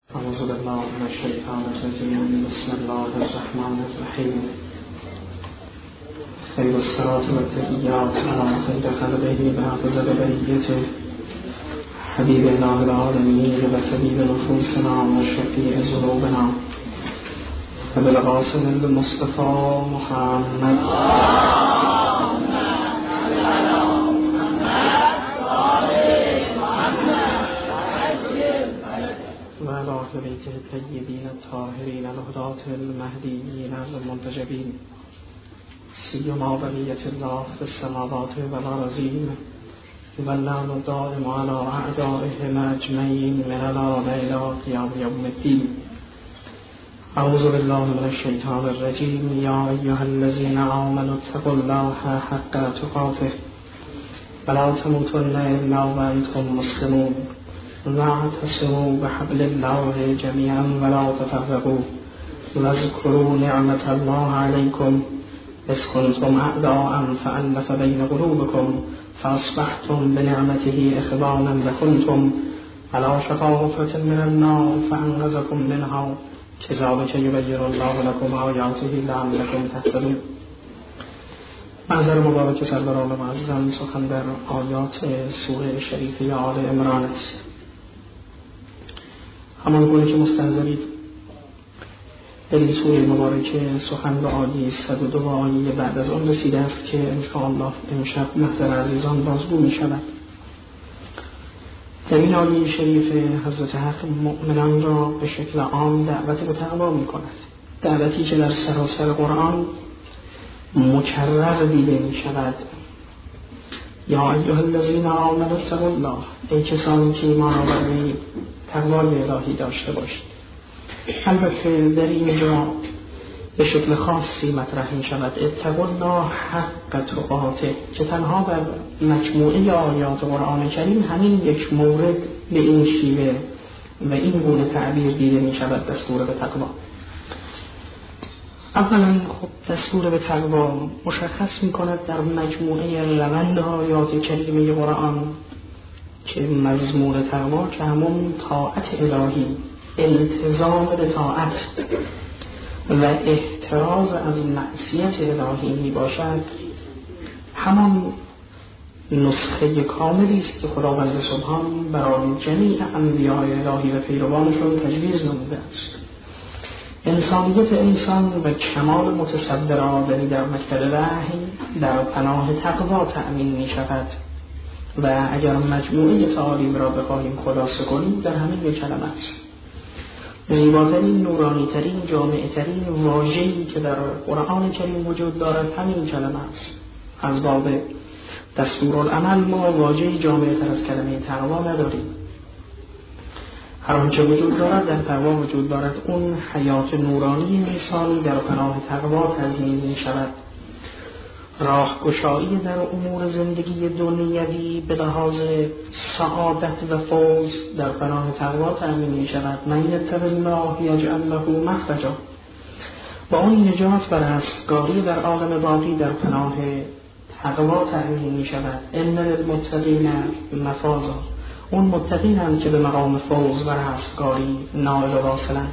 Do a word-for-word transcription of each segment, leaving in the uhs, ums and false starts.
اعوذ بالله من الشیطان الرجیم. بسم الله الرحمن الرحیم. خیر الصلاة و التحیات علی خیر خلقه و افضل بریته حبیب الله العالمین و طبیب نفوسنا و شفیع ذنوبنا و بالقاسم المصطفى محمد و علی اهل بیته الطیبین الطاهرین الهداة المهدیین المنتجبین سیما بقیة الله في السماوات والأرضین واللعن الدائم على أعدائهم أجمعین من الآن إلى قیام یوم الدین. اعوذ بالله من الشیطان الرجیم. یا ایها الذین آمنوا اتقوا الله حق تقاته ولا تموتن الا وانتم مسلمون واعتصموا بحبل الله جميعا ولا تفرقوا واذكروا نعمة الله عليكم إذ كنتم أعداء فألف بين قلوبكم فأصبحتم بنعمته إخوانا وكنتم على شفا حفرة من النار فأنقذكم منها كذلك يبين الله لكم آياته لعلكم تهتدون. منظر مبارک سروران معظم سخن در آیات سوره شریفه آل عمران است. همان گونه که مستحضرید در این سوره مبارکه سخن به آیه صد و دو و آیه بعد از آن رسیده است که انشاءالله امشب محضر عزیزان بازگو می شود. در این آیه شریف حضرت حق مؤمنان را به شکل عام دعوت به تقوا می کند، دعوتی که در سراسر قرآن مکرر دیده می شود. یا ایها الذین آمنوا اتقوا الله، ای کسانی که ایمان آورید تقوای الهی داشته باشید. البته در اینجا به شکل خاصی مطرح می شود اتقوا الله حق تقاته، که تنها بر مجموعه آیات قرآن کریم همین یک مورد به این شیوه و این گونه تعبیر دیده می شود دستور به تقوا. اولا خب دستور به تقوا مشخص می کند در مجموعه روند آیات کریمه قرآن که مضمون تقوا که همون طاعت الهی، التزام به طاعت و احتراز از معصیت الهی می باشد، همان نسخه کاملی است که خداوند سبحان برای جمیع انبیاء الهی و پیروانشون تجویز نموده است. انسانیت انسان و کمال متصور آدمی در مکتب وحی در پناه تقوا تأمین می شود و اگر مجموعه تعالیم را بخواهیم خلاصه کنیم در همین یک کلمه است. زیباترین، نورانیترین، جامعترین واژه‌ای که در قرآن کریم وجود دارد همین کلمه است. از باب دستورالعمل ما واژه‌ای جامعتر از کلمه تقوا نداریم. هر آنچه وجود دارد در تقوا وجود دارد. اون حیات نورانی انسانی در پناه تقوا تضمین می شود. راهگشایی در امور زندگی دنیوی به لحاظ سعادت و فوز در پناه تقوا تأمین می شود. من یتق الله یجعل له مخرجا، با اون نجات و رستگاری در عالم باقی در پناه تقوا تأمین می شود. ان للمتقین مفازا، اون متقینند که به مقام فوز و رستگاری نائل و واصلند.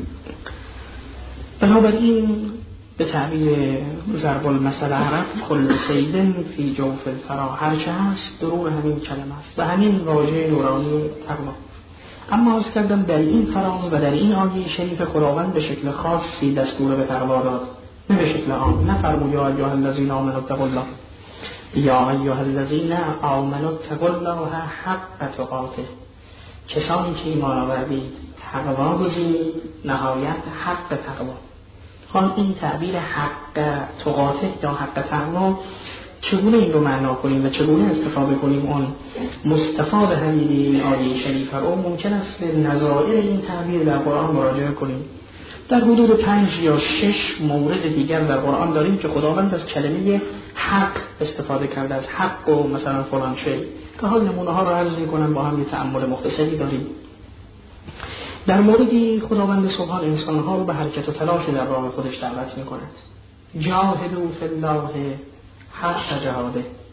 بنابراین به تعبیر ضرب المثل عرب کل صید فی جوف الفرا، هرچه هست درون همین کلمه است و همین واژه نورانی تقوا. اما عرض کردم در این فراز و در این آیه شریف خداوند به شکل خاصی دستور به تقوا داد، نه به شکل عام. نفرمود یا ایها الذین آمنوا اتقوا الله، یا ایها الذین آمنوا اتقوا الله حق تقاته، کسانی که ایمان آوردید تقوا گزینید نهایت حق تقوا. حال این تعبیر حق تقاته یا حق تقوا چگونه این رو معنا کنیم و چگونه استفاده کنیم اون مستفاد همین این آیه شریفه رو ممکن است به نظائر این تعبیر در قرآن مراجعه کنیم. در حدود پنج یا شش مورد دیگر در قرآن داریم که خداوند از کلمه حق استفاده کرده، از حق و مثلا فلان شی، که حال نمونه ها رو عرض می‌کنم با هم یه تأمل مختصری داریم. در موردی خداوند سبحان انسانها رو به حرکت و تلاش در راه خودش دعوت می‌کند. جاهدوا فی الله حق جهاده،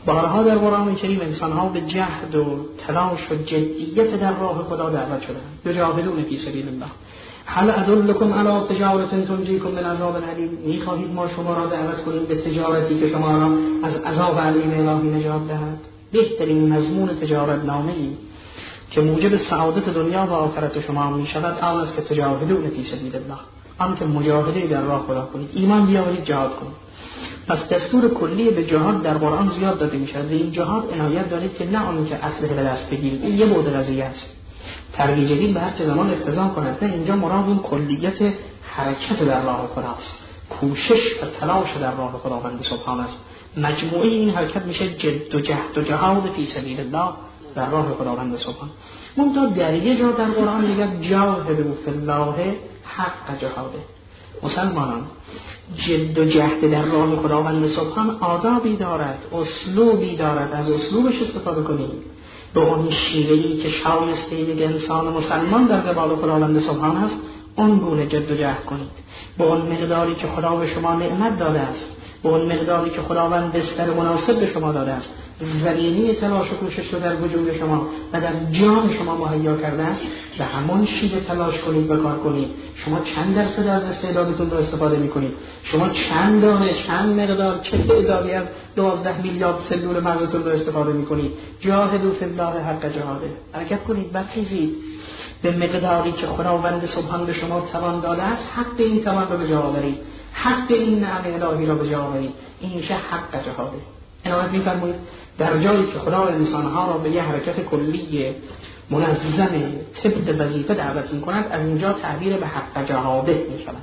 بارها در قرآن کریم انسانها به جهد و تلاش و جدیت در راه خدا دعوت شدند. یجاهدون فی سبیل الله. هل ادلکم علی تجارت تنجیکم من عذاب علیم. میخواهید ما شما را دعوت کنیم به تجارتی که شما را از عذاب علیم الهی نجات دهد؟ بهترین مضمون تجارت نامه‌ای که موجب سعادت دنیا و آخرت شما می شود آن است که تجاهدون فی سبیل الله، آن که مجاهده در راه خدا کنید، ایمان بیاورید، جهاد کنید. پس دستور کلی به جهاد در قرآن زیاد داده می شود. این جهاد عنایت دارید که نه آن که اسلحه به دست بگیرید، این یه بود قضیه است. ترویج دین به هر چه زمان اقتضا کند. نه، اینجا مراد اون کلیت حرکت در راه خداست، کوشش و تلاش در راه خداوند سبحان است. مجموعه این حرکت میشه جد و جهد و جهاد فی سبیل الله در راه خداوند سبحان. منتها در یه جا در قرآن میگه جاهدوا فی الله حق جهاده. مسلمانان، جد و جهد در راه خداوند سبحان آدابی دارد، اسلوبی دارد، از اسلوبش استفاده کنید به اون شیوهی که شایسته یک انسان مسلمان در قبال خداوند سبحان است. اون گونه جد و جهد کنید به اون مقداری که خدا به شما نعمت داده است، به اون مقداری که خداوند بستر مناسب به شما داده است، زمینی تلاش و کوشش رو در وجود شما و در جان شما مهیا کرده است، به همون شیوه تلاش کنید و کار کنید. شما چند درصد از استعدادتون رو استفاده میکنید؟ شما چند دانه، چند مقدار، چه تعدادی از دوازده میلیارد سلول مغزتون رو استفاده میکنید؟ جاهدوا فی الله حق جهاده. حرکت کنید، برخیزید به مقداری که خداوند سبحان به شما توان داده است. حق این توان رو به جا آورید، حق این نعمت الهی را به جا آورید. این میشه حق جهاده. عنایت می‌فرمایید در جایی که خدا انسانها را به یه حرکت کلی منظم طبق وظیفه دعوت می‌کند، از اینجا تعبیر به حق جهاده می‌شود.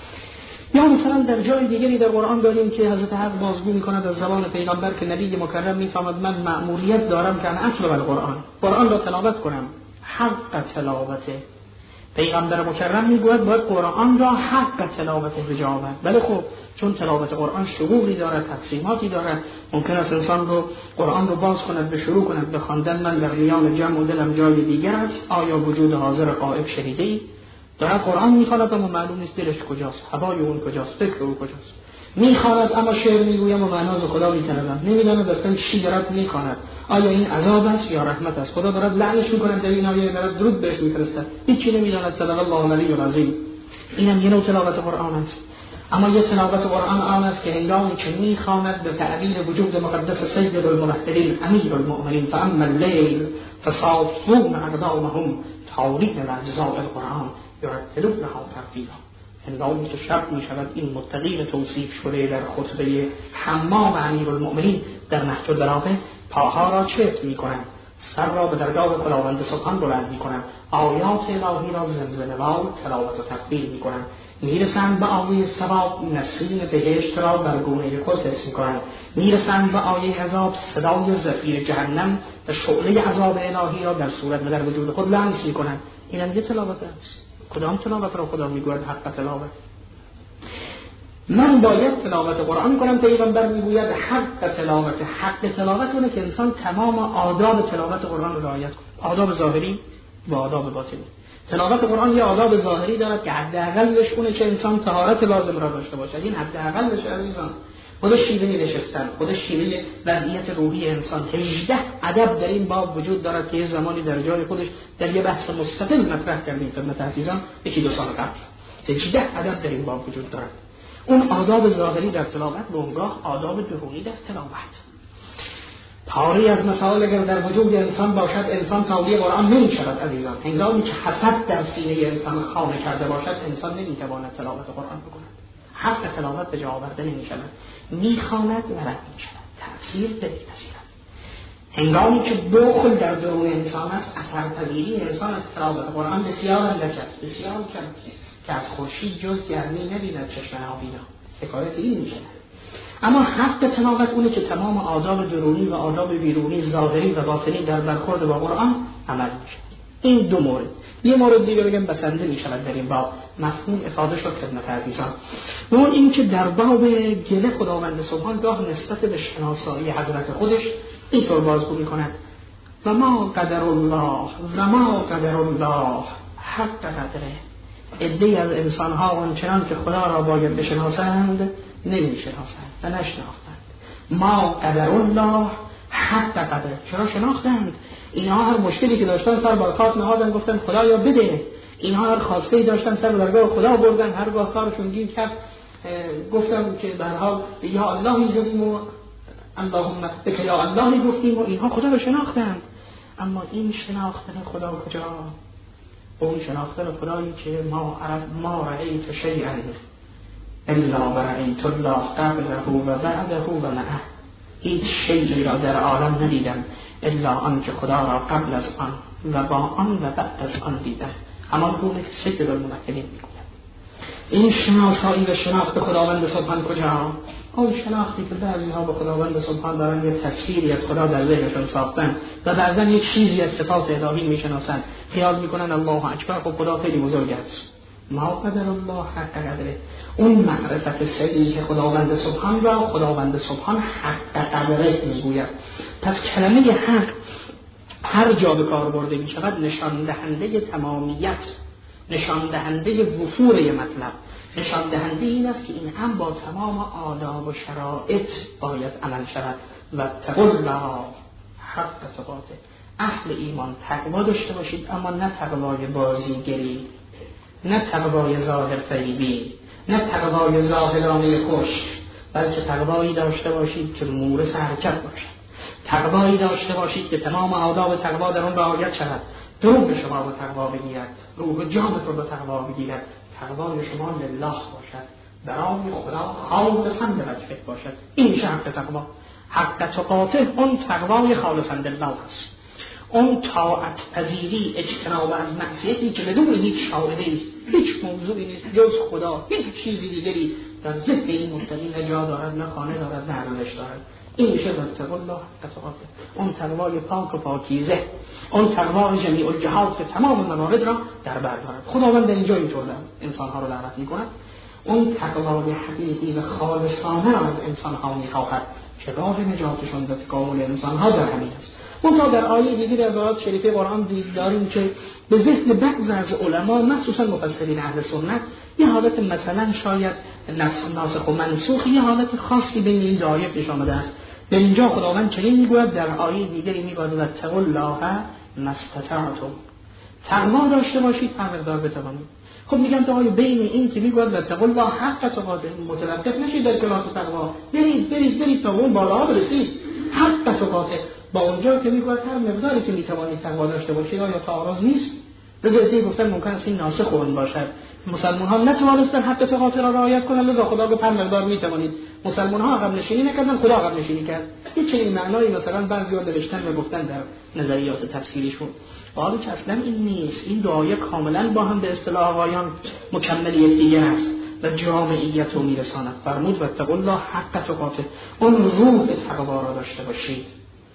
یا مثلا در جای دیگری در قرآن داریم که حضرت حق بازگو می‌کند از زبان پیغمبر که نبی مکرم می‌فرماید من مأموریت دارم که انا اتلو القرآن، قرآن را تلاوت کنم. حق تلاوته. پیغمبر مکرم میگوید باید قرآن را حق تلاوت به جا آورد. بله خب، چون تلاوت قرآن شعوری دارد، تقسیماتی دارد، ممکن است انسان رو قرآن رو باز کند به شروع کند به خواندن. من در میان جمع و دلم جای دیگر است، آیا وجود حاضر غائب شنیده‌ای؟ دارد قرآن میخواند اما معلوم نیست دلش کجاست، هوای اون کجاست، فکر او کجاست. میخواند اما شعر میگویم و معناز خدا میطلبم، نمیداند اصلا چی دارد میخواند. آیا این عذاب است یا رحمت است؟ خدا دارد لعنش میکنه در این آیه، دارد درود بهش میفرسته، هیچی نمیداند. صدق الله العلی العظیم. اینم یه نوع تلاوت قرآن است. اما یه تلاوت قرآن آن است که هنگامی که میخواند به تعبیر وجود مقدس سید المرسلین امیر المؤمنین فاما اللیل فصافون اقدامهم تاریک اجزاء القرآن یرتلونها ترتیلا. هنگامی که شب می شود، این متقین توصیف شده در خطبه حمام امیر المؤمنین در نهج البلاغه، پاها را چفت می کنند، سر را به درگاه خداوند سبحان بلند می کنند، آیات الهی را زمزمه وار تلاوت و تکبیر می کنند، میرسند به آیه ثواب، نسیم بهشت را بر گونه خود حس می کنند، میرسند به آیه عذاب، صدای زفیر جهنم و شعله عذاب الهی را در صورت و در وجود خود لمس می کنند. اینم یه تلاوت است. کدام تلاوت را خدا میگوید حق تلاوت؟ من باید تلاوت قرآن کنم. پیغمبر میگوید حق تلاوت. حق تلاوت اونه که انسان تمام آداب تلاوت قرآن را رعایت کنه، آداب ظاهری و آداب باطنی. تلاوت قرآن یه آداب ظاهری دارد که حداقلش اونه که انسان طهارت لازم را داشته باشد. این حداقلش عزیزان. خود شیوه نشستن، خود شیوه وضعیت روحی انسان. هجده ادب در این باب وجود دارد که یه زمانی در جای خودش در یه بحث مستقل مطرح کردیم خدمت عزیزان یکی دو سال قبل. هجده ادب در این باب وجود دارد. اون آداب ظاهری در تلاوت و اونگاه آداب درونی در تلاوت. پاری از مسائل اگر در وجود انسان باشد، انسان تاویل قرآن نمی شود عزیزان. هنگامی که حسد در سینه انسان خانه کرده باشد، انسان نمی تواند تلاوت قرآن بکند. حق تلاوت به جا آورده نمی شود، می خواند و رد می شود، تأثیر نمی‌پذیرد. هنگامی که بخل در درون انسان است، اثرپذیری انسان از تلاوت قرآن بسیار اندک است، بسیار کم است که از خورشید جز گرمی نبیند چشم آبینا. حکایت این می شود. اما حق تلاوت اونه که تمام آداب درونی و آداب بیرونی، ظاهری و باطنی در برخورد با قرآن عمل می شود. این دو مورد. یه مورد دیگه بگم بسنده می شود در این باب، مفهوم افاده شد خدمت عزیزان. و اون این که در باب گله خداوند سبحان گاه نسبت به شناسایی حضرت خودش اینطور بازگو می کند: و ما قدر الله و ما قدر الله حق قدره. عده‌ای از انسانها آنچنان که خدا را باید بشناسند نمی شناسند و نشناختند. ما قدر الله حق قدره. چرا شناختند؟ اینها هر مشکلی که داشتن سر بر خاک نهادن، گفتن خدایا بده. اینها هر خواسته داشتن سر به درگاه خدا بردن، هرگاه کارشون گیر کرد گفتن که به هر حال یا الله می‌گفتیم و اللهم بک یا الله می‌گفتیم و اینها خدا رو شناختند. اما این شناختن خدا کجا؟ اون شناختن خدایی که ما عرف ما رأیت شیئا الا رأیت الله قبله و بعده و معه. هیچ شیئی را در عالم ندیدم الا آن که خدا را قبل از آن و با آن و بعد از آن دیدم. همان گونه که سید المنکرین میگوید. این شناسایی و شناخت خداوند سبحان کجا؟ اون شناختی که بعضی ها به خداوند سبحان دارن یه تصویری از خدا در ذهنشون ساختن و بعضا یک چیزی از صفات الهی میشناسن، خیال میکنن الله اکبر و خدا خیلی بزرگ است. ما قدر الله حق قدره. اون معرفت صحیح خداوند سبحان را خداوند سبحان حق قدره میگوید. پس کلمه حق هر جا به کار برده می شود نشان دهنده تمامیت، نشان دهنده وفور مطلب، نشان دهنده این است که این هم با تمام آداب و شرایط باید عمل شود. و تقوا الله حق تقاته. اهل ایمان تقوا داشته باشید، اما نه تقوای بازیگری، نه تقوای ظاهر فریبی، نه تقوای ظاهرانه خوش، بلکه تقوایی داشته باشید که مورث حرکت باشد. تقوایی داشته باشید که تمام آداب تقوا در اون رعایت شود. روح شما به تقوا بگیرد، روح جانت رو به تقوا بگیرد. تقوای شما لله باشد، برای خدا خالصاً به وجهه باشد. این میشه حق تقوا. حق تقاته اون تقوای خالصاً لله است. اون طاعت پذیری، اجتناب از معصیتی که بدون هیچ شاهدی است، هیچ موضوعی نیست جز خدا، هیچ چیزی دیگری در ذهن این متقی نه جا دارد، نه خانه دارد، نه ارزش دارد. این میشه تقوا الله تقاته. اون تقوای پاک و پاکیزه، اون تقوای جمیع الجهات که تمام موارد را در بر دارد. خداوند اینجا اینطور انسان ها رو دعوت میکند. اون تقوای حقیقی و خالصانه را از انسان ها میخواهد که راه نجاتشون و تکامل انسان ها در همین است. منتها در آیه دیگری از آیات شریفه قرآن داریم که به ذهن بعض از علما مخصوصا مفسرین اهل سنت یه حالت مثلا شاید ناسخ و منسوخ، یه حالت خاصی بین این دو آیه پیش آمده است. در اینجا خداوند چنین میگوید، در آیه دیگری میگوید اتقوا الله ما استطعتم. تقوا داشته باشید هر مقدار بتوانید. خب میگم تا آیه بین این که میگوید اتقوا الله حق تقاته متوقف نشید در کلاس تقوا، برید برید برید تا اون بالا برسید. حق تقاته با اونجا که میگوید هر مقداری که میتوانید تقوا داشته باشید آیا تعارض نیست؟ رضایتی گفتن ممکن است این ناسخ اون باشد. مسلمان ها نتوانستن حق تقاته را رعایت کنند، لذا خدا گفت هر مقدار میتوانید. مسلمان ها عقب نشینی نکردن، خدا عقب نشینی کرد. یه چنین معنایی مثلا بعضی‌ها نوشتن و گفتن در نظریات تفسیریشون. حالا که اصلا این نیست. این دو آیه کاملا با هم به اصطلاح آقایان مکمل یکدیگر است و جامعیت رو میرساند. فرمود واتقوا الله حق تقاته. اون روح تقوا را داشته باشید.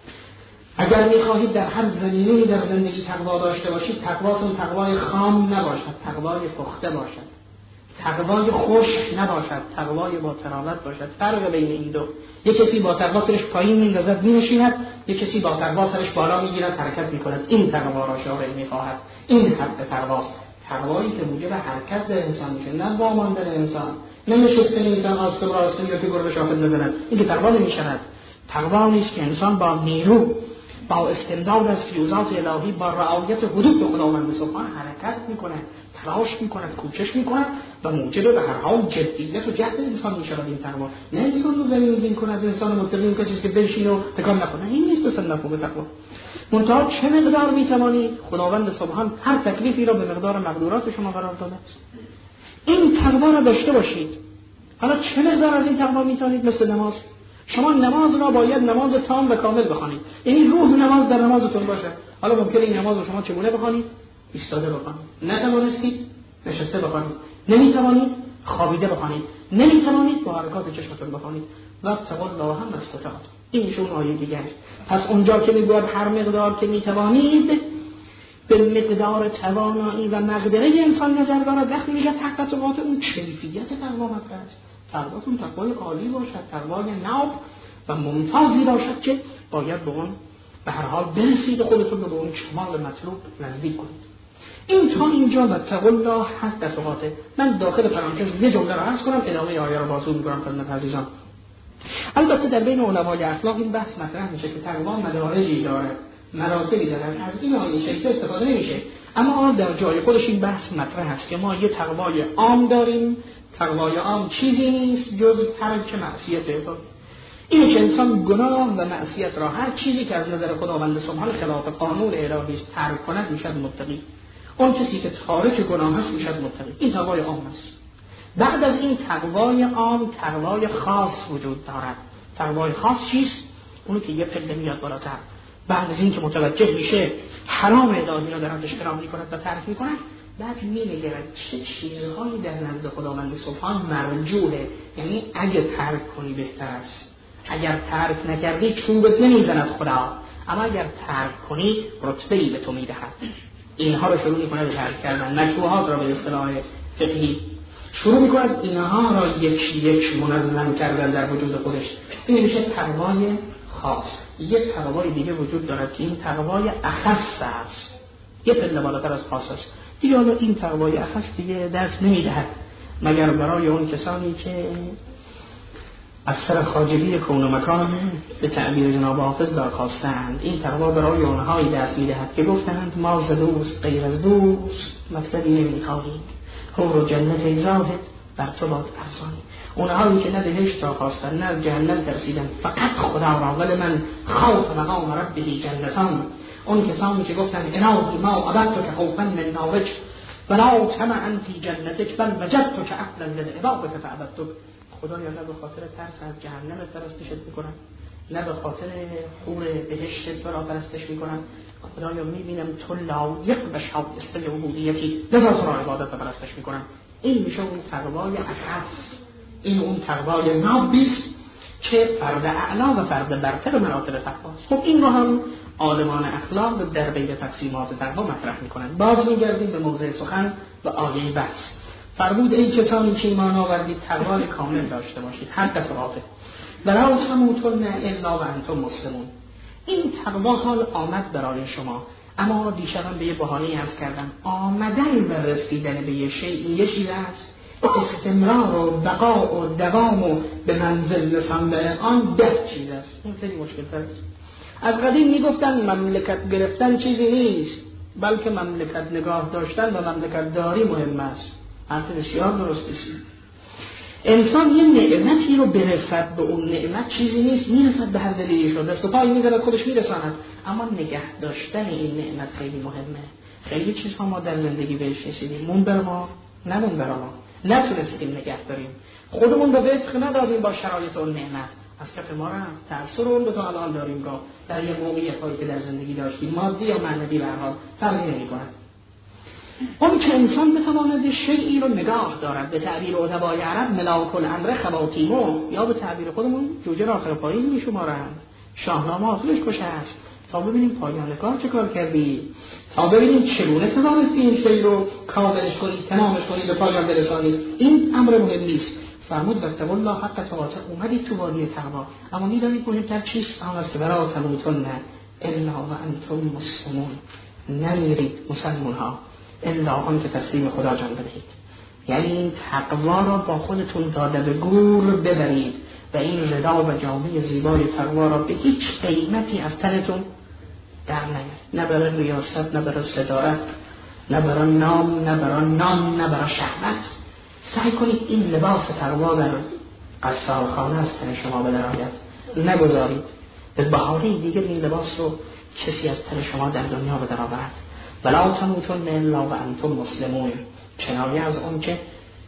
اگر می‌خواهید در هر زمینه‌ای در زندگی تقوا داشته باشید، تقواتون تقوای خام نباشد، تقوای پخته باشد، تقوای خشک نباشد، تقوای با تراوت باشد. فرق بین این دو، یک کسی با تقوا سرش پایین میندازد می‌نشیند، یک کسی با تقوا سرش بالا میگیرد حرکت می‌کند. این تقوا را شارع می‌خواهد. این حق تقواست، تقوایی که موجب حرکت در انسان میشه، نه واماندن انسان، نه نشستن انسان آسته و راسته یا که گربه شاخه بزند. این که تقوا نمی‌شود. تقوا نیست که انسان با نیرو، با استمداد از فیوزات الهی، با رعایت حدود خداوند سبحان حرکت میکنه، تلاش میکنه، کوشش میکنه و موجب به هر حال جدیت و جهد انسان میشود. این تقوا نه انسان رو زمین دین کند، انسان متقی کسی که بنشینه و تکان نکنه. این نیست اصلا مفهوم تقوا. منتها چه مقدار میتوانید؟ خداوند سبحان هر تکلیفی را به مقدار مقدورات شما قرار داده است. این تقوا را داشته باشید. حالا چه مقدار از این تقوا میتوانید؟ مثل نماز. شما نماز را باید نماز تام و کامل بخوانید، یعنی روح نماز در نمازتون باشه. حالا ممکنه این نماز رو شما چگونه بخوانید؟ ایستاده بخوانید، نتوانستید نشسته بخوانید، نمیتوانید خوابیده بخوانید، نمیتوانید با حرکات چشمتون بخوانید. و تقوا الله هم استطاعت. این شون آیه دیگه. پس اونجا که میگوید هر مقدار که میتوانید، به مقدار توانایی و مقدره انسان نظر دارد. وقتی میگه حق تقاته، اون کیفیت تقوا مطرح است. تقواتون تقوای عالی باشد، تقوای ناب و ممتازی باشد که باید به اون به هر حال برسید، خودتون رو به اون کمال مطلوب نزدیک کنید. این تا اینجا و تقوا الله حق تقاته. من داخل پرانتز یه جمله رو عرض کنم، ادامه آیه رو بازو می‌کنم خدمت عزیزان. البته در بین علمای اخلاق این بحث مطرح میشه که تقوا مدارجی داره، مراتبی داره، از این آیه شریفه استفاده نمیشه. اما در جای خودش این بحث مطرح هست که ما یه تقوای عام داریم. تقوای عام چیزی نیست جز ترک معصیت. این که انسان گناه و معصیت را، هر چیزی که از نظر خداوند سبحانه خلاف قانون الهی است ترک کند میشد متقی. اون کسی که تارک گناه است میشد متقی. این تقوای عام است. بعد از این تقوای عام تقوای خاص وجود دارد. تقوای خاص چیست؟ اونی که یه پله میاد بالاتر. بعد از این که متوجه میشه حرام الهی را دارد احترام میکند و ترک میکند، بعد مینگرد چه چیزهایی در نزد خداوند سبحان مرجوه، یعنی اگه ترک کنی بهتر است. اگر ترک نکردی چوبت نمیزند خدا، اما اگر ترک کنی رتبه‌ای به تو میدهد. اینها رو شروع میکنه به ترک کردن، مشروعات را به اصطلاح فقهی شروع میکند اینها را یک یک منظم کردن در وجود خودش. این میشه تقوای خاص. یک تقوای دیگه وجود دارد که این تقوای اخص است، یه پله بالاتر از خاص است. دیگه حالا این تقوای اخص دیگه دست نمیدهد مگر برای اون کسانی که از سر خواجگی کون و مکان به تعبیر جناب حافظ درخواستند. این تقوا برای اونهایی دست میدهد که گفتند ما ز دوست غیر از دوست مطلبی نمیخواهیم، حور و جنت زاهد بر تو باد ارزانی. اونهایی که نه بهشت را خواستن نه از جهنم ترسیدن، فقط خدا را، ولی من خوف مقام ربه جنتان. اون کسانی که گفتند الهی ما عبدتک که خوفا من نارک ولا طمعا فی جنتک بل وجدتک عقلا لعبادک فعبدتک. خدایا نه به خاطر ترس از جهنم پرستشت میکنم، نه به خاطر حور بهشت را پرستش میکنم. خدایا میبینم تو لایق به شایسته عبودیتی، لذا تو را عبادت و پرستش میکنم. این میشه اون تقوای اخص. این اون تقوای نابیست که فرد اعلا و فرد برتر مراتب تقواست. خب این رو هم عالمان اخلاق در بین تقسیمات تقوا مطرح میکنند. باز میگردیم به موضوع سخن و آیه بحث. فرمود ای کسانی که ایمان آوردید تقوای کامل داشته باشید، هر دفعاته ولا تموتن الا و انتم مسلمون. این تقوا حال آمد برای شما، اما دیشبم به یه بهانه عرض کردم آمدن و رسیدن به یه شیء یه چیز است، استمرار و بقا و دوام و به منزل رساندن به آن ده چیز است. این خیلی مشکل تر است. از قدیم میگفتن مملکت گرفتن چیزی نیست، بلکه مملکت نگاه داشتن و مملکت داری مهم است. حرف بسیار درست است. انسان یه نعمتی رو برسد به اون نعمت چیزی نیست، میرسد به هر دلیلی شد، دست و پای میزند خودش میرساند، اما نگه داشتن این نعمت خیلی مهمه. خیلی چیزها ما در زندگی بهش رسیدیم، مون بر ما نمون بر ما، نتونستیم نگه داریم، خودمون به وفق ندادیم با شرایط اون نعمت، از کف ما رفت. تأثیر اون رو تا الان داریم گاه در یه موقعیت هایی که در زندگی داشتیم، مادی یا معنوی به هر حال فرقی نمی‌کنه. اون که انسان بتواند شیئی رو نگاه دارد، به تعبیر ادبای عرب ملاک الامر خواتیمو، یا به تعبیر خودمون جوجه را آخر پاییز میشمارند، شاهنامه آخرش کشه است، تا ببینیم پایان کار چه کار کردی، تا ببینیم چگونه توانستی این شیء رو کاملش کنی، تمامش کنی، به پایان برسانی. این امر مهم نیست. فرمود واتقوا الله حق تقاته، اومدید تو وادی تقوا، اما میدانید مهمتر چیست؟ آن است که ولا تموتن الا و انتم مسلمون، نمیرید مسلمون ها الا آن که تسلیم خدا جان بدهید. یعنی این تقوا را با خودتون داده به گور ببرید و این رضا و جامعه زیبای تقوا را به هیچ قیمتی از تنتون در نیارید، نه برای ریاست، نه برای صدارت، نه برای نام، نه برای نام، نه برای شهوت. سعی کنید این لباس تقوا در قصارخانه از تن شما بدرآید، نگذارید به بهانه دیگر این لباس رو کسی از تن شما در دنیا بدرآورد. ولا تموتن الا و انتم مسلمون، کنایه از اون که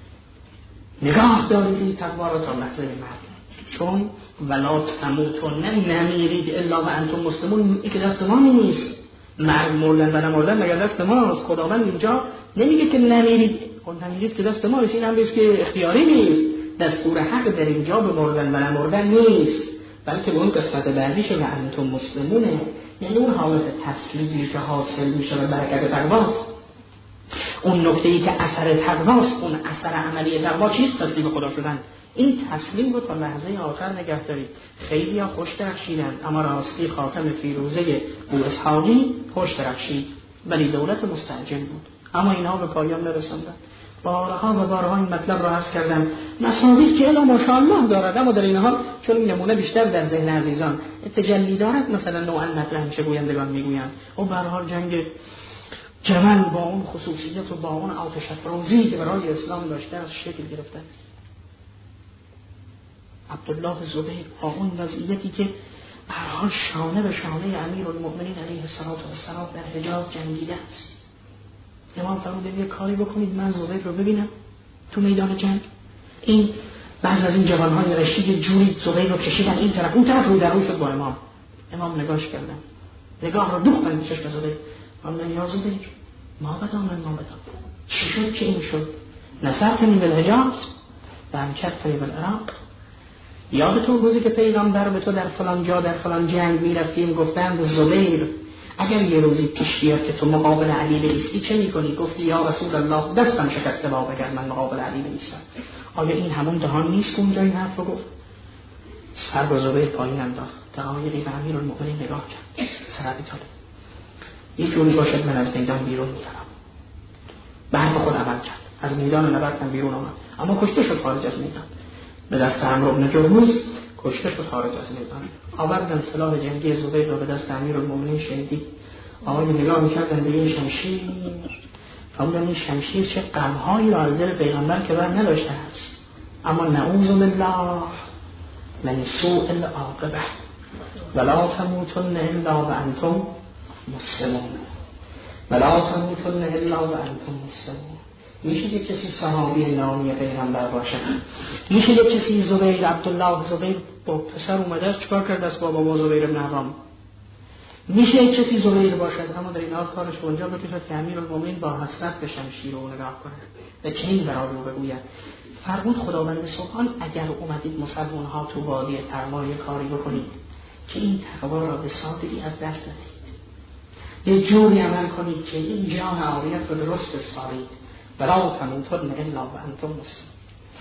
نگاه دارید تقوا را تا لحظه مرگ. چون ولا تموتن نمیرید الا و انتم مسلمون، این که دست ما نیست. مرگ مردن و نمردن مگر دست ماست؟ خداوند اینجا نمیگه که نمیرید، خود نمیرید که دست ما نیست، این هم بیست که اختیاری نیست. دستور حق در اینجا به مردن و نمردن نیست، بلکه به اون قسمت بعدیش و انتم مسلمونه، یعنی اون حالت تسلیمی که حاصل میشه به برکت تقواست. اون نکته‌ای که اثر تقواست، اون اثر عملی تقوا چیست؟ تسلیم خدا شدن. این تسلیم رو تا لحظه آخر نگه دارید. خیلی ها خوش درخشیدن، اما راستی خاتم فیروزه ابو اسحاقی خوش درخشید، ولی دولت مستعجل بود، اما اینها به پایان نرسوندن. بارها و بارها این مطلب را عرض کردم. مصادیق که الا ماشاءالله دارد، اما در این حال چون این نمونه بیشتر در ذهن عزیزان تجلی دارد، مثلا نوعا مطرح میشه، گویندگان میگویند او به هر حال جنگ جمل با اون خصوصیت و با اون آتش افروزی که برای اسلام داشته از شکل گرفته است. عبدالله زبیر با اون وضعیتی که به هر حال شانه به شانه امیرالمؤمنین علیه السلام در حجاز جنگیده است. امام فرمود یه کاری بکنید من زبیر رو ببینم تو میدان جنگ. این بعض از این جوانهای رشید جوری زبیر رو کشیدن این طرف اون طرف، رو در روی شد با امام. امام نگاهش کردن، نگاه رو دوختن به چشم زبیر. فرمودن یا زبیر ما بدان من ما بدان، چی شد که این شد؟ نصرتنی بالحجاز و انکرتنی بالعراق. یادتون روزی که پیغمبر به تو در فلان جا در فلان جنگ میرفتیم گفتند زبیر اگر یه روزی پیش بیاد که تو مقابل علی بایستی چه میکنی؟ گفتی یا رسول الله دستم شکسته با اگر من مقابل علی بایستم. آیا این همون دهان نیست که اونجا این حرف رو گفت؟ سر با زبیر پایین انداخت، دقایقی به امیرالمؤمنین نگاه کرد، سرعتی تاله یه جوری باشد من از میدان بیرون میرم. به حرف خود عمل کرد، از میدان نبردن بیرون آمد، اما کشته شد خارج از میدان. به دست عمرو بن جرموز کشته شد خارج از میدان. آوردن سلاح جنگی زبیر را به دست امیرالمؤمنین شهیدی. آقای نگاه میکردن به این شمشیر، فرمودن این شمشیر چه غمهایی را از دل پیغمبر که بر نداشته است، اما نعوذ بالله من سوء العاقبه ولا تموتن الا وانتم مسلمون ولا تموتن الا وانتم مسلمون. میشه یک کسی صحابی نامی پیغمبر باشه؟ میشه یک کسی زبیر عبدالله زبیر با پسر اومده است چکار کرده است با بابا زبیر بن عوام؟ میشه یک کسی زبیر باشد اما در این حال کارش اونجا بکشد که امیرالمؤمنین با حسرت به شمشیر او نگاه کنه و چنین برای او بگوید. فرمود خداوند سبحان اگر اومدید مسلمان ها تو وادی تقوا یه کاری بکنید که این تقوا را به سادگی از دست ندهید، یه جوری عمل کنید که این جان عاریت رو درست بسپارید، ولا تموتن الا وانتم مسلمون.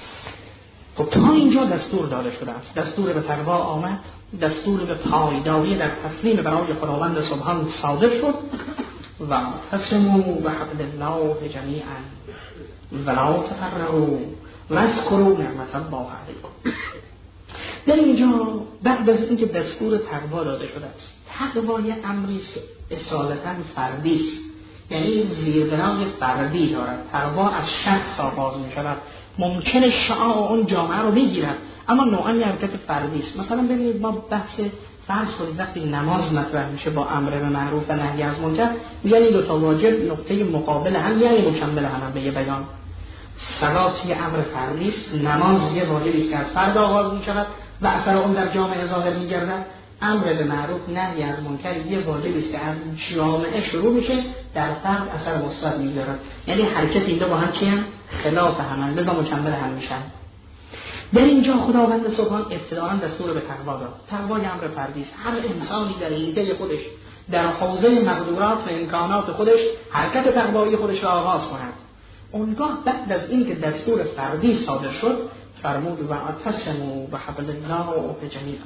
خب تا اینجا دستور داده شده است، دستور به تقوا آمد، دستور به پایداری در تسلیم برای خداوند سبحان صادر شد. و اعتصموا بحبل الله جمیعا ولا تفرقوا واذکروا نعمت الله علیکم. در اینجا بعد از اینکه دستور تقوا داده شده است، تقوا یه امری اصالتا فردی است، یعنی زیربنای فردی دارد. تقوا از شخص آغاز می شود، ممکنه شعاع اون جامعه رو بگیرد اما نوعا یه حرکت فردی است. مثلا ببینید ما بحث فرض کنید وقتی نماز مطرح میشه با امر به معروف و نهی از منکر، یعنی دو تا واجب نقطه مقابل هم یعنی مکمل هم به یه بیان. صلات یه امر فردی است، نماز یه واجبی است که از فرد آغاز می شود و اثر اون در جامعه ظاهر می گردد. امر به معروف نهی از منکر یه واجبی است که از جامعه شروع میشه در فرد اثر مثبت میذاره، یعنی حرکت این دو با هم چی هم خلاف هم، لذا مکمل هم میشن. در اینجا خداوند سبحان ابتداءً دستور به تقوا داد. تقوا امر فردی است، هر انسانی در ایده خودش در حوزه مقدورات و امکانات خودش حرکت تقوایی خودش را آغاز کند. اونگاه بعد از این که دستور فردی صادر شد فرمود و اعتصموا بحبل الله جمیعا.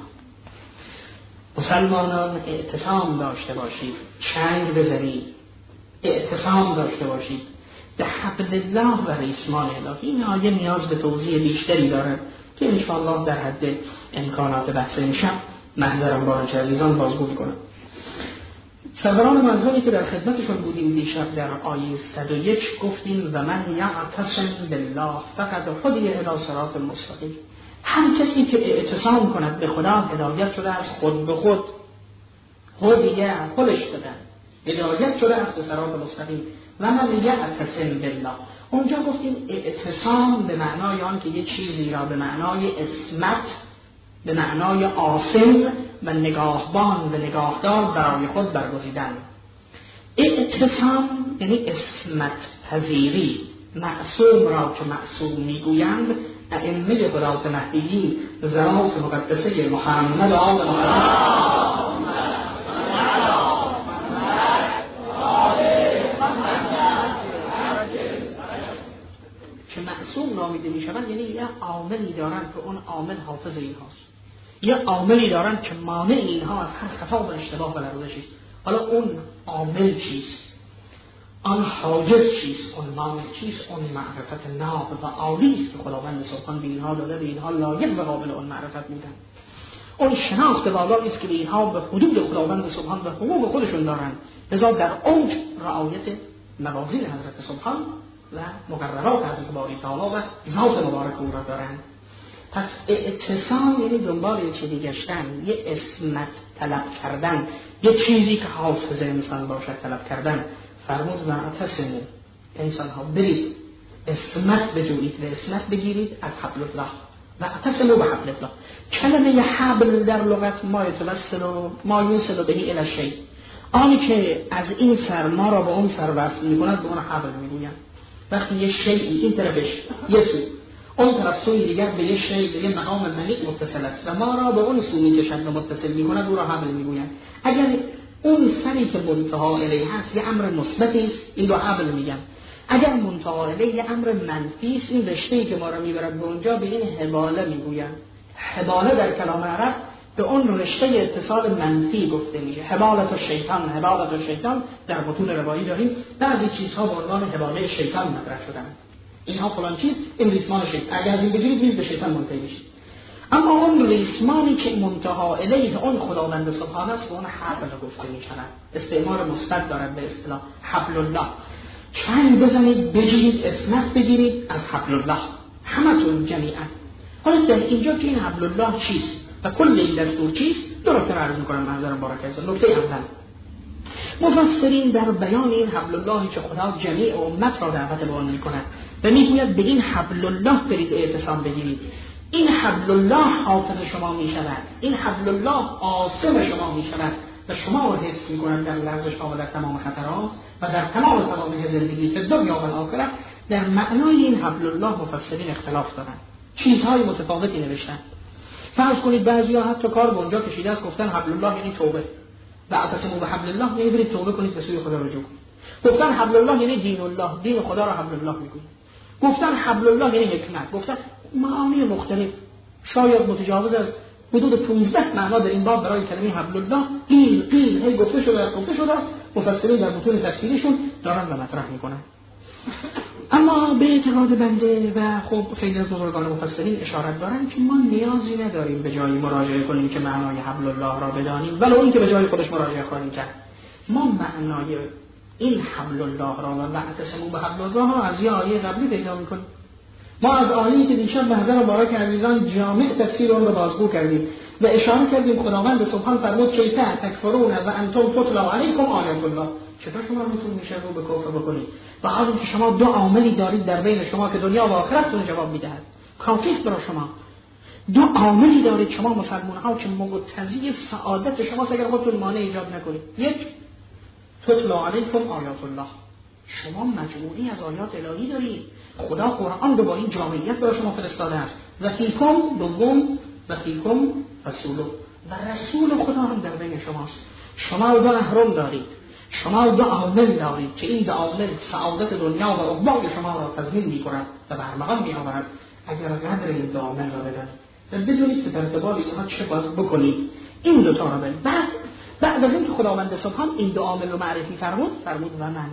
مسلمانان اعتصام داشته باشید، چنگ بزنید، اعتصام داشته باشید به حبل الله و ریسمان الهی. این آیه نیاز به توضیح بیشتری دارد که انشاءالله در حد امکانات بحث امشب محضرم با آنچه عزیزان بازگو کنم. سروران معظمی که در خدمتشون بودیم دیشب در آیه صد و یک گفتیم و من یعتصم بالله فقد هدی الی صراط المستقیم. هر کسی که اعتصام کند به خدا هدایت شده از خود به خود، هدیه خودش دادن هدایت شده از به صراط مستقیم. و من یعتصم بالله، اونجا گفتیم اعتصام به معنای آن که یه چیزی را به معنای اسمت، به معنای عاصم و نگاهبان و نگاهدار برای خود برگزیدن. اعتصام یعنی اسمت پذیری، معصوم را که معصوم میگویند ائمه قرات مهدیین ذرات مقدسه محمد و آل محمد که معصوم نامیده میشوند، یعنی یه عاملی دارند که اون عامل حافظ اینهاست، یه عاملی دارند که مانع اینها از هر خطا و اشتباه و لرزشی است. حالا اون عامل چیست؟ آن حاجز چیست، اون مانع چیست، اون معرفت ناب و عالی است که خداوند سبحان به اینها داده، به اینها لایق و قابل اون معرفت میدن. اون شناخت بالایی است که به اینها به حدود خداوند سبحان و حقوق خودشون دارن، لذا در اوج رعایت موازین حضرت سبحان و مقررات حضرت باری تعالی و ذات مبارک او را دارن. پس اتصال یعنی دنبال یه چیزی گشتن، یه اسمت طلب کردن، یه چیزی که حافظ انسان باشد طلب کردن. فرمود و اعتصموا، انسان ها برید اسمت بجویید و اسمت بگیرید از حبل الله و اعتصموا بحبل الله. کلمه حبل در لغت ما یتوسل و ما یوصل بهی الی الشیء، آنی که از این سر ما را به اون سر وصل می‌کند به اون حبل می‌گویند. وقتی یه شیئی این طرفش یه سو، اون طرف سوی دیگر به یه شیء به یه مقام منیع متصل است و ما را به اون سو می‌کشد و متصل می‌کند، او را حبل می‌گویند. اگر اون سری که منتها الیه هست یه امر مثبتی است، این رو حبل میگن. اگر منتها الیه یه امر منفی است، این رشته‌ای که ما را میبرد به اونجا به این حباله میگوین. حباله در کلام عرب به اون رشته اتصال منفی گفته میشه. حبالت و شیطان، حبالت و شیطان در متون روایی داریم. بعضی چیزها به عنوان حباله شیطان مطرح شدن. اینها فلان چیز، این ریسمان شیطان، اگر از این بگیرید میز به شیطان منتهی میشید. اما اون ریسمانی که منتها الیه اون خداوند سبحانه است، اون حبل گفته میشود. استعمال مثبت دارد به اصطلاح حبل الله. چنگ بزنید، بگیرید، اسمت بگیرید از حبل الله همتون جمیعا. حالا در اینجا که این حبل الله چیست و کل این دستور چیست، دو نکته عرض میکنم منظرم بارک است. نکته اول، مفسرین در بیان این حبل اللهی که خدا جمیع امت را دعوت به آن میکند و میگوید به این حبل الله برید اعتصام بگیرید، این حبل الله حافظ شما می شود، این حبل الله عاصم شما می شود و شما را حفظ می کند در لرزش ها و در تمام خطرات و در تمام سوابق زندگی فی الدنیا و الآخرة. در معنای این حبل الله مفسرین اختلاف دارند، چیزهای متفاوتی نوشتن. فرض کنید بعضی‌ها حتی کار به اونجا کشیده است، گفتن حبل الله یعنی توبه و اعتصموا بحبل الله یعنی برید توبه کنید به سوی خدا رجوع کنید. گفتن حبل الله یعنی دین الله، دین خدا را حبل الله میگویند. گفتن حبل الله یعنی حکمت، گفتن معانی مختلف، شاید متجاوز از حدود پانزده معنا در این باب برای کلمه حبل الله قیل قیل هی گفته شده است گفته شده است مفسرین در متون تفسیریشون دارن و مطرح میکنن. اما به اعتقاد بنده و خب خیلی از بزرگان مفسرین اشارت دارن که ما نیازی نداریم به جای مراجعه کنیم که معنای حبل الله را بدانیم، ولو این که به جای خودش مراجعه خواهیم کرد. ما معنای این حبل الله را و اعتصموا بحبل الله را از یه آیه قبلی پیدا میکنیم. ما از آیه‌ای که دیشب به حضرت مبارک عزیزان جامع تفسیر اون رو بازگو کردیم و اشاره کردیم خداوند سبحان فرمود کیف تکفرون و انتم تتلی علیکم آیات الله، چطور شما میتونید میشه رو به کفر بکنید و حالی که شما دو عاملی دارید در بین شما که دنیا و آخرت اون جواب میدهد، کافیست برای شما. دو عاملی دارید شما مسلمان ها که مقتضی سعادت شما اگر خودتون مانع ایجاد نکنید. یک، تتلی علیکم آیات الله، شما مجموعی از آیات الهی دارید. خدا قرآن رو با این جامعیت برای شما فرستاده است. و فیکم دوم و فیکم رسوله، و رسول خدا هم در بین شماست. شما دو اهرم دارید، شما دو عامل دارید که این دو عامل سعادت دنیا و عقبای شما را تضمین می‌کند و برمغان می‌آورد اگر قدر این دو عامل را بدانید و بدونید که در ارتباط اینها چه باید بکنید. این دو تا را بدید. بعد بعد از اینکه خداوند سبحان این دو عامل رو معرفی فرمود، فرمود و من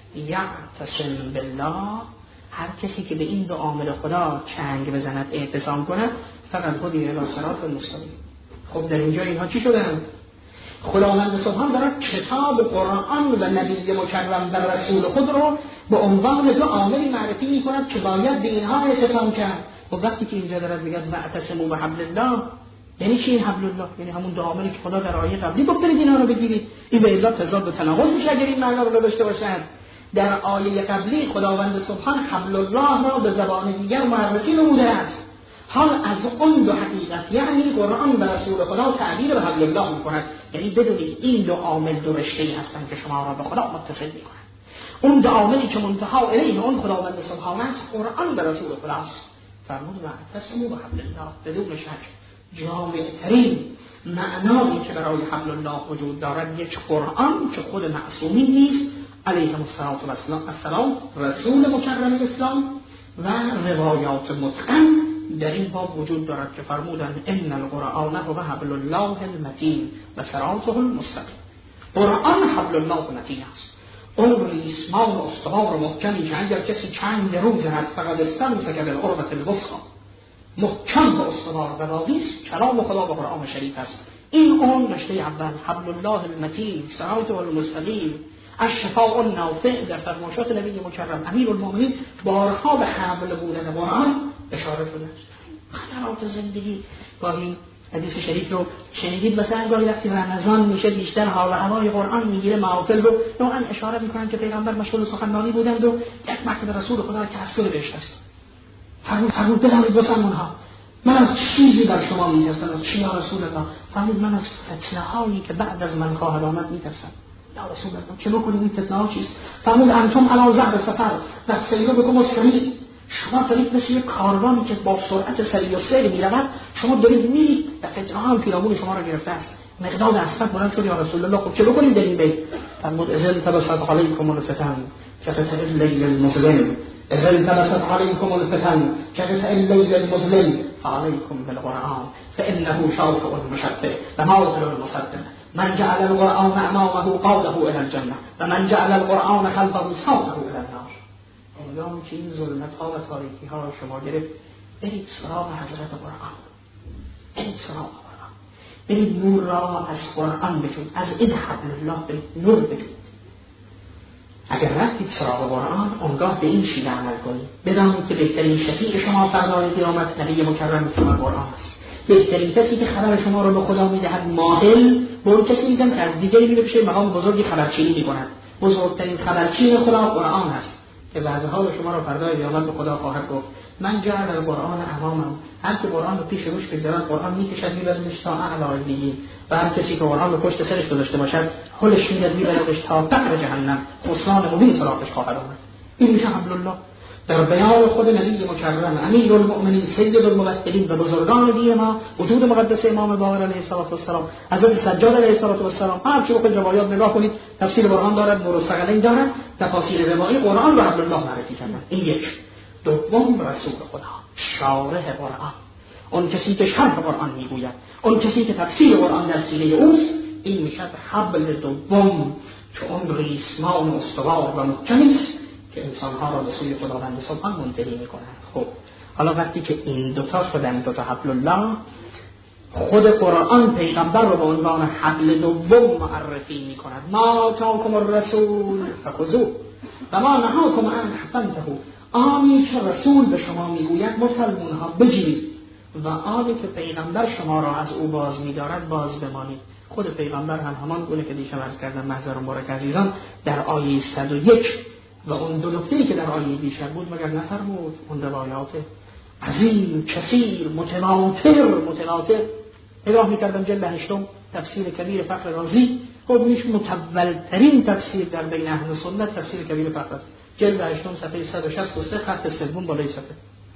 یعتصم بالله، هر کسی که به این دو عامل خدا چنگ بزند اعتصام کند فقط هدی الی صراط مستقیم. خب در اینجا اینها چی شدن؟ خداوند سبحان دارد کتاب قرآن و نبی مکرم و رسول خود رو به عنوان دو عاملی معرفی می کند که باید به اینها اعتصام کرد. و وقتی که اینجا دارد میگه واعتصموا بحبل الله، یعنی چی این حبل الله؟ یعنی همون دو عاملی که خدا در آیه قبلی گفت برید اینها رو بگیرید. این به اضافه تضاد و تناقض میشه اگر این معنا رو داشته باشد. در آیه قبلی خداوند سبحان حبل الله را به زبان دیگر معرفی نموده است. حال از اون دو حقیقت یعنی قرآن و رسول خدا تعبیر به حبل الله می‌کند. یعنی بدونید این دو عامل دو رشته‌ای هستند که شما را به خدا متصل می‌کنند. اون دو عاملی که منتها الیه اون خداوند سبحان است، قرآن و رسول خداست. فرمود واعتصموا بحبل الله، بدون شک جامع‌ترین معنایی که برای حبل الله وجود دارد یک قرآن که خود معصومین نیست علیه السلام، رسول مکرم اسلام و روایات متقن در این باب وجود دارد که فرمودند ان القرآن هو حبل الله المتین و صراطه المستقیم. قرآن حبل الله المتین است، اون ریسمان و استوار و محکمی که اگر کسی چند روز هست فقط استمسک بالعروة الوثقی، محکم و استوار و باقیست کلام خدا و قرآن شریف است. این اون رشته اول، حبل الله المتین، صراط المستقیم، الشفاء النافع. در فرمایشات نبی مکرم امیرالمومنین بارها به حبل بودن قرآن اشاره شده است. خطرات زندگی، گاهی حدیث شریف رو شنیدید مثلا گاهی وقتی رمضان میشه بیشتر حال و هوای قرآن میگیره، محافل رو نوعا اشاره میکنن که پیغمبر مشغول سخنرانی بودند و یک مکتب رسول خدا تحصیل بهشت است. فرمود فرمود بدانید مسلمان‌ها من از چیزی در شما میترسم. از چی یا رسول الله؟ فرمود من از فتنه هایی که بعد از من خواهد آمد میترسم. یا رسول الله چه بکنیم این فتنه ها چیست؟ فرمود انتم علی ظهر سفر و سیرو بکم السریع، شما دارید مثل یک کاروانی که با سرعت سریع و سیر میرود، شما دارید میرید و فتنه ها هم پیرامون شما را گرفته است. مقداد اسود بلند شد یا رسول الله خب چه بکنیم در این بیت؟ فرمود ازل تبسط علیکم الفتن کفتح اللیل المظلم، ازل تبسط علیکم الفتن کفتح اللیل المظلم فعلیکم بالقرآن فانه شافع مشفع و ماغفر مصدق. من جعل القرآن امامه قاده الى الجنه و من جعل القرآن خلفه ساقه الى النار. هنگامی که این ظلمت ها و تاریکی ها را شما گرفت، برید سراغ حضرت قرآن، برید سراغ قرآن، برید نور را از قرآن بجوید، از این حبل الله برید نور بجوید. اگر رفتید سراغ قرآن اونگاه به این شیوه عمل کنید، بدانید که بهترین شفیع شما فردای قیامت نبی مکرم شما قرآن است. بهترین کسی که خبر شما را به خدا میدهد ماهل به اون کسی میدن که از دیگری میره بشه مقام بزرگی خبرچینی میکند. بزرگترین خبرچین خدا قرآن است که بعض حال شما را فردای قیامت به خدا خواهد گفت من جعل القرآن امامم. هر که قرآن رو پیش روش بگذارد قرآن میکشد میبردش تا اعلی دیگی، و هر کسی که قرآن رو پشت سرش گذاشته باشد هلش میداد میبردش تا قعر جهنم، خسران مبین سراغش خواهد آمد. این میشه حبل الله. در بیان خود نبی مکرم امیرالمؤمنین سید الموحدین و بزرگان دین ما، وجود مقدس امام باقر علیه السلام، حضرت سجاد علیه السلام، هر چی بخواید روایات نگاه کنید تفسیر قرآن دارد، نور الثقلین دارد، تفاسیر روایی قرآن و حبل الله معرفی کردن. این یک. دوم رسول خدا، شارح قرآن، اون کسی که شرح قرآن میگوید، اون کسی که تفسیر قرآن در سینه اوست، این میشه حبل دوم که اون ریسمان استوار و محکمی است که انسان‌ها را به سوی خداوند سبحان منتهی می‌کنند. خب حالا وقتی که این دوتا شدن، دوتا حبل الله، خود قرآن پیغمبر رو به عنوان حبل دوم معرفی می‌کند. ما آتاکم الرسول فخذوه و ما نهاکم عنه فانتهوا. آنی که رسول به شما میگوید مسلمان‌ها بگیرید و آنی که پیغمبر شما را از او باز می‌دارد باز بمانید. خود پیغمبر هم همان گونه که دیشب عرض کردم محضر مبارک عزیزان در آیه صد و یک و اون دو نکته‌ای که در آیه دیشب بود مگر نفرمود اون روایات عظیم کثیر متواتر متواتر نگاه می‌کردم جلد هشتم تفسیر کبیر فخر رازی، خب میش متولترین تفسیر در بین اهل سنت تفسیر کبیر فخر است، جلد هشتم صفحه صد و شصت و سه خط سوم بالای صفحه.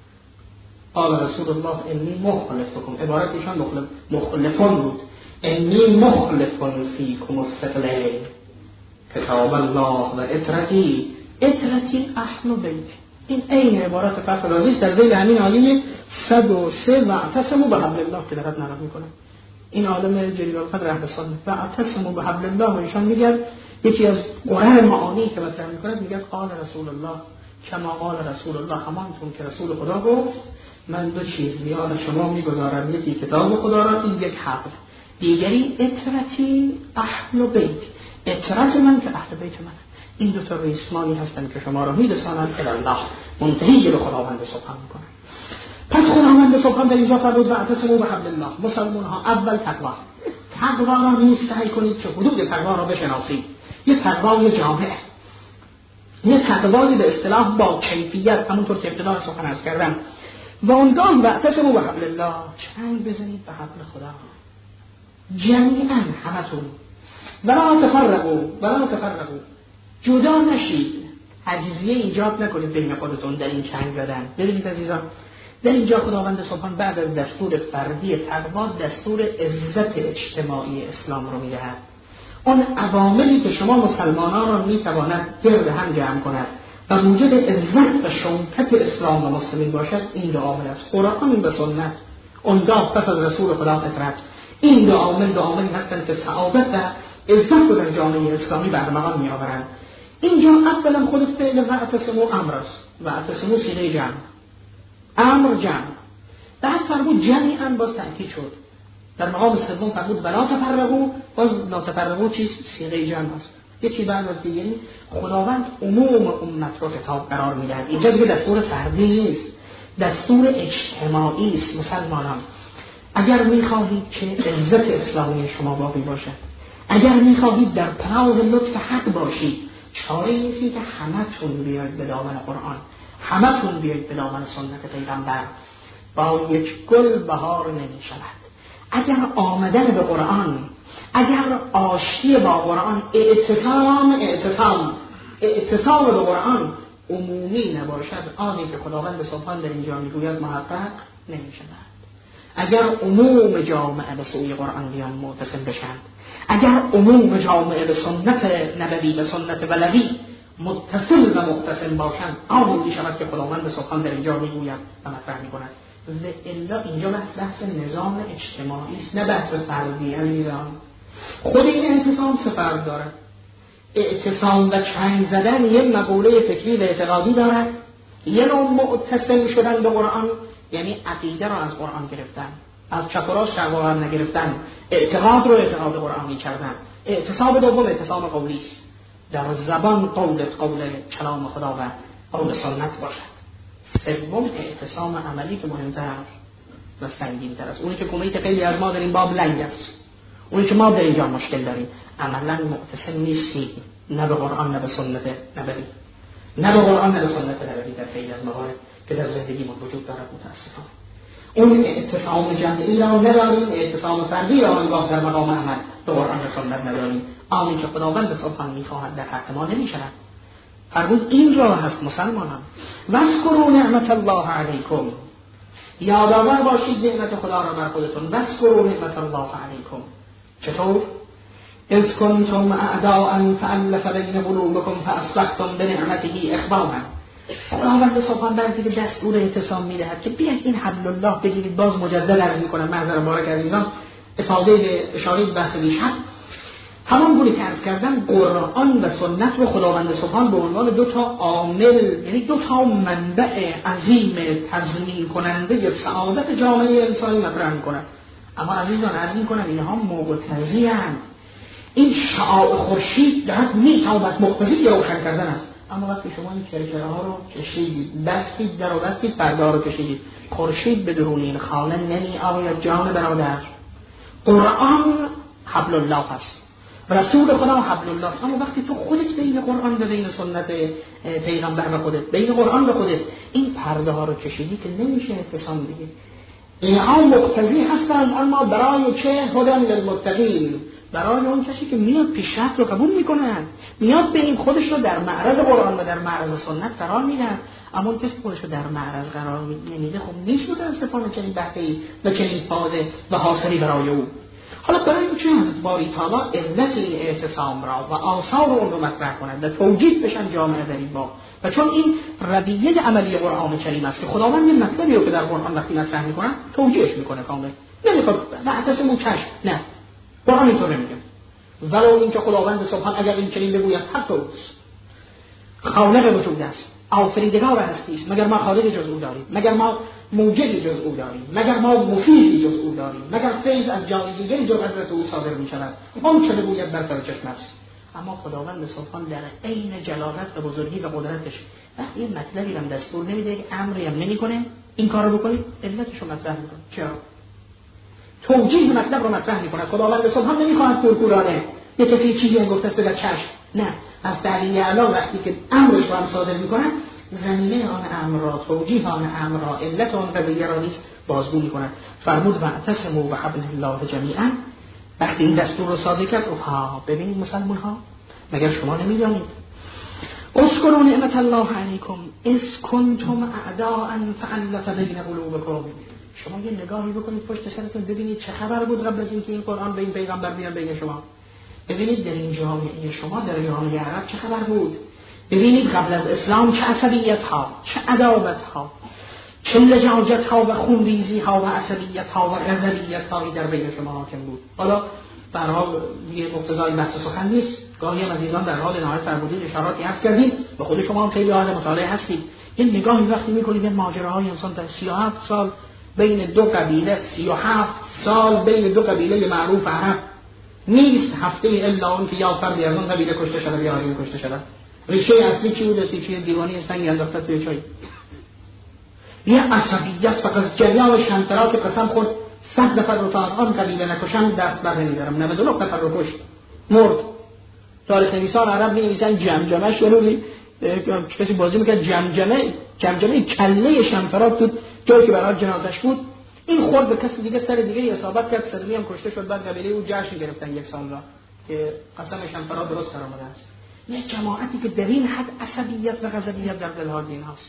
قال رسول الله انی مخلفکم، عبارت ایشان مخلف مخلفون بود، انی مخلفون فیکم الثقلین کتاب الله و اطرتی اطرتی اهل بیت. این عین عبارت فخر رازی در ذیل همین آیه صد و سه و اعتصموا بحبل الله که دارد نقل میکنه. این عالم جلیل القدر اهل سنت و اعتصموا بحبل الله و ایشان میگن یکی از قرآن معانی که مطرح میکنه میگه قال رسول الله کما قال رسول الله، همانطور که رسول خدا گفت من دو چیز میاد شما میگذارم، یکی کتاب خدا را، این یک حبل، دیگری اطرتی اهل بیت، اطرت من که اهل بیت من. این دو تا ریسمانی هستن که شما را میرسانند الی الله، منتهی به خداوند سبحان میکنن. پس خداوند سبحان در اینجا فرمود واعتصموا بحبل الله. مسلمان ها اول تقوا، تقوا را نیز سعی کنید که حدود تقوا را بشناسید. یه تقوای جامع، یه تقوای به اصطلاح با کیفیت، همونطور که ابتدا سخن عرض کردم. و اونگاه واعتصموا بحبل الله، چنگ بزنید به حبل خدا جمیعا همتون، ولا تفرقوا ولا تفرقوا، جدا نشید، عجزیه ایجاد نکنید بین خودتون در این چنگ زدن. ببینید عزیزان، در اینجا خداوند سبحان بعد از دستور فردی تقوا دستور عزت اجتماعی اسلام رو میدهد. اون عواملی که شما مسلمانان را میتواند گرد هم جمع کند و موجب عزت و شوکت اسلام و مسلمین باشد، این دو عامل است، قرآن و سنت. اونگاه پس از رسول خدا اطرت، این دو عامل دو عاملی هستند که سعادت و عزت رو در جامعه اسلامی برمغان می آورند. اینجا اولا خود فعل واعتصموا امر است، واعتصموا صیغه جمع، امر جمع، بعد فرمود جمعاً باز تأکید شد، در مقام سوم فرمود ولا تفرقوا، باز لا تفرقوا چیز صیغه جمع است، یکی بعد از دیگری. خداوند عموم امت رو خطاب قرار میدهد. اینجا دیگه دستور فردی نیست، دستور اجتماعی است. مسلمانان اگر میخواهید که عزت اسلامی شما باقی باشد، اگر میخواهید در پناه لطف حق باشید، چاره اینه که همتون بیاید به دامن قرآن، همتون بیاید به دامن سنت پیغمبر. با یک گل بهار نمیشود. اگر آمدن به قرآن، اگر آشتی با قرآن، اعتصام اعتصام اعتصام به قرآن عمومی نباشد، آنی که خداوند سبحان در اینجا میگوید محقق نمیشود. اگر عموم جامعه به سوی قرآن بیان معتصم بشند، اگر عموم جامعه به سنت نبوی و سنت ولوی متصل و مقتسم باشند، آنی میشود که خداوند سبحان در اینجا میگوید و مطرح میکند. و الا اینجا بحث بحث نظام اجتماعی است، نه بحث فردی عزیزان. خود این اعتصام سه فرد دارد. اعتصام و چنگ زدن یه مقوله فکری و اعتقادی دارد، یه نوع معتصم شدن به قرآن، یعنی عقیده رو از قرآن گرفتن، از چپ و راست شواهر نگرفتن، اعتقاد رو اعتقاد قرآنی کردن. اعتصام دوم اعتصام قولی است، در زبان قولت قول کلام خدا و قول سنت باشد. سوم اعتصام عملی که مهمتر و سنگین‌تر است، اونی که کمیت خیلی از ما در این باب لنگ است، اونی که ما در اینجا مشکل داریم. عملا معتصم نیستیم، نه به قرآن نه به سنت نبوی، نه به قرآن نه به سنت نبوی در خیلی از موارد که در زندگیمون وجود دارد. متاسفانه اون اعتصام جمعی را نداریم، اعتصام فردی را انگاه در مقام عمل به قرآن و سنت نداریم. آنی که خداوند سبحان می‌خواهد در حق ما نمی‌شود. فرمود این راه هست مسلمانان. واذکروا نعمت الله علیکم، یادآور باشید نعمت خدا را بر خودتون. واذکروا نعمت الله علیکم. چطور؟ اذ کنتم اعداء فالف بین قلوبکم فاصبحتم بنعمته اخوانا. خداوند سبحان بعضی به دستور اعتصام میدهد که بیاید این حبل الله بگیرید. باز مجدد عرض میکنم معذر بارک عزیزان، افاده به اشاره بحث دیشب، همان گونه که عرض کردن قرآن و سنت رو خداوند سبحان به عنوان دو تا عامل، یعنی دو تا منبع عظیم تضمین کننده سعادت جامعه انسانی مطرح میکنن. اما عزیزان عرض میکنم اینها مقتضی اند. این شعاع خورشید دارد میتابد، مقتضی روشن کردن است. اما وقتی شما این کرکره ها رو کشیدید، بستید در و بستید، پرده ها رو کشیدید، خورشید به درون این خانه نمی آید. جان برادر، قرآن حبل الله است، رسول خدا حبل الله است. اما وقتی تو خودت بین قرآن و بین سنت پیغمبر و خودت، بین قرآن و خودت این پرده ها رو کشیدی که نمیشه اتصام دیگه. اینها مقتضی هستند، اما برای چه؟ هدی للمتقین، برای اون کسی که میاد پیشرفت رو قبول میکنند، میاد به این خودش رو در معرض قرآن و در معرض سنت قرار میدن. اما اون کسی خودش رو در معرض قرار نمیده، خب نیست متاسفانه چنین بحثی و چنین فاده و حاصلی برای او. حالا برای این چه از باری تعالی علت این اعتصام را و آثار اون رو مطرح کنند و توجیه بشن جامعه در این باب. و چون این رویه عملی قرآن کریم است که خداوند این مطلبی رو که در قرآن وقتی مطرح میکنه توجیهش میکنه کامل، نمیخواد واعتصموا چشم، نه، قرآن اینطور نمیگه. ولو اینکه خداوند سبحان اگر این چنین بگوید حق است، خالق وجود است، آفریدگار هستی است، مگر ما خالق جز او داریم؟ مگر ما موجدی جز او داریم؟ مگر ما مفیدی جز او داریم؟ مگر فیض از جای دیگری جز حضرت او صادر می شود؟ اون چه بگوید بر سر چشم است. اما خداوند سبحان در عین جلالت و بزرگی و قدرتش وقتی این مطلبی هم دستور نمیده، امری هم نمیکنه این کارو بکنید، علتش رو مطرح میکنه. چرا؟ توجیه مطلب رو مطرح میکنه. خداوند سبحان نمیخواد کورکورانه یه کسی چیزی هم گفته است بگه چشم، نه، از تعلیم اعلی وقتی که امرش رو هم صادر میکنه، زمینه آن امر را، توجیه آن امر را، علت آن قضیه را نیست بازگو میکنه. فرمود واعتصموا بحبل الله جمیعا. وقتی این دستور رو صادر کرد، ها ببینید مسلمان ها، مگر شما نمیدانید اذکروا نعمت الله علیکم اذ کنتم اعداء فالف بین قلوبکم. شما یه نگاهی بکنید پشت سرتون ببینید چه خبر بود قبل از اینکه این قرآن به این پیغمبر بیان بین شما. ببینید در این جامعه شما، در جامعه عرب چه خبر بود. ببینید قبل از اسلام چه عصبیت ها، چه عداوت ها، چه لجاجت ها و خونریزی ها و عصبیت ها و غضبیت هایی در بین شما حاکم بود. حالا برای دیگه مقتضای بحث سخن نیست، گاهی هم عزیزان در حال نهایت فرمودید اشاراتی هست کردید و خود شما هم خیلی اهل مطالعه هستید. یه نگاهی وقتی میکنید این ماجراهای انسان در سی و هفت سال بین دو قبیله، سی و هفت سال بین دو قبیله معروف عرب نیست هفته الا اون که یا فردی از اون قبیله کشته شده یا آدمی کشته شده. ریشه اصلی چی بود؟ ریشه دیوانی سنگ انداخته توی چای. یه عصبیت فقط جریان شنترا که قسم خورد صد نفر رو تا از آن قبیله نکشن دست بر نمیدارم، نود و نه نفر رو کشت مرد. تاریخ نویسان عرب می‌نویسن جمجمه شروعی کسی بازی میکرد جمجمه جمجمه کله شنترا تو جایی که برای جنازش بود این خورد به کسی دیگه سر دیگه اصابت کرد، صدمی هم کشته شد. بعد قبیله او جشن گرفتن یک سال را که قسم شنترا درست در آمده است. یک جماعتی که در این حد عصبیت و غضبیت در دلها دین هست،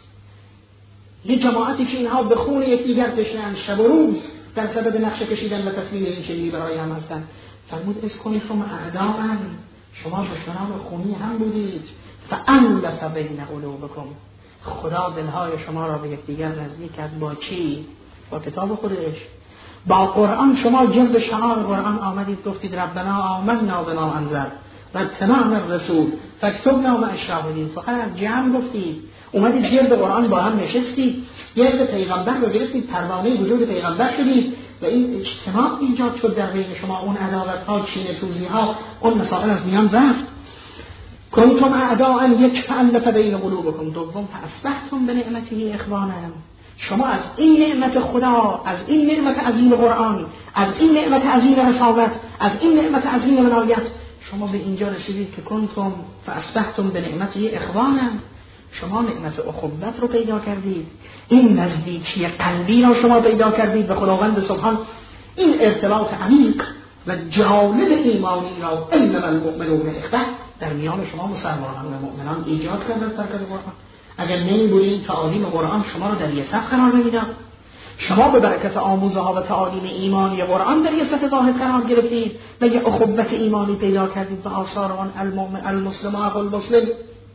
یک جماعتی که اینها به خون یکدیگر تشنه‌اند شب و روز در سبب نقشه کشیدن و تصمیم این چنینی برای هم هستند. فرمود از کنتم اعداء، شما دشمنان خونی هم بودید، فألف بین قلوبکم، خدا دلهای شما را به یکدیگر نزدیک کرد. با چی؟ با کتاب خودش، با قرآن. شما جلد شعار قرآن آمدید گفتید ربنا آمنا بما انزل و اتبعنا الرسول فاکتبنا مع الشاهدین. فقط از جمع گفتید، اومدید جلد قرآن با هم نشستید، گرد پیغمبر رو گرفتید، پروانه وجود پیغمبر شدید و این اجتماع ایجاد شد در بین شما. اون عداوت ها، چینه توزی ها، اون مسائل از میان رفت. کنتم اعداء یک فألف بین قلوبکم، دوم فاصبحتم بنعمته اخوانا. شما از این نعمت خدا، از این نعمت عظیم قرآن، از این نعمت عظیم رسالت، از این نعمت عظیم ولایت شما به اینجا رسیدید که کنتم فاصبحتم بنعمته اخوانا. شما نعمت اخوت رو پیدا کردید، این نزدیکی قلبی را شما پیدا کردید به خداوند سبحان. این ارتباط عمیق و جالب ایمانی را انما المؤمنون اخوة در میان شما مسلمانان و مؤمنان ایجاد کرد از برکت قرآن. اگر نمی بودین تعالیم قرآن شما رو در یه صف قرار نمیداد. شما به برکت آموزه ها و تعالیم ایمانی قرآن در یه صف واحد قرار گرفتید و یه اخوت ایمانی پیدا کردید به آثار آن المؤمن المسلم اخو المسلم.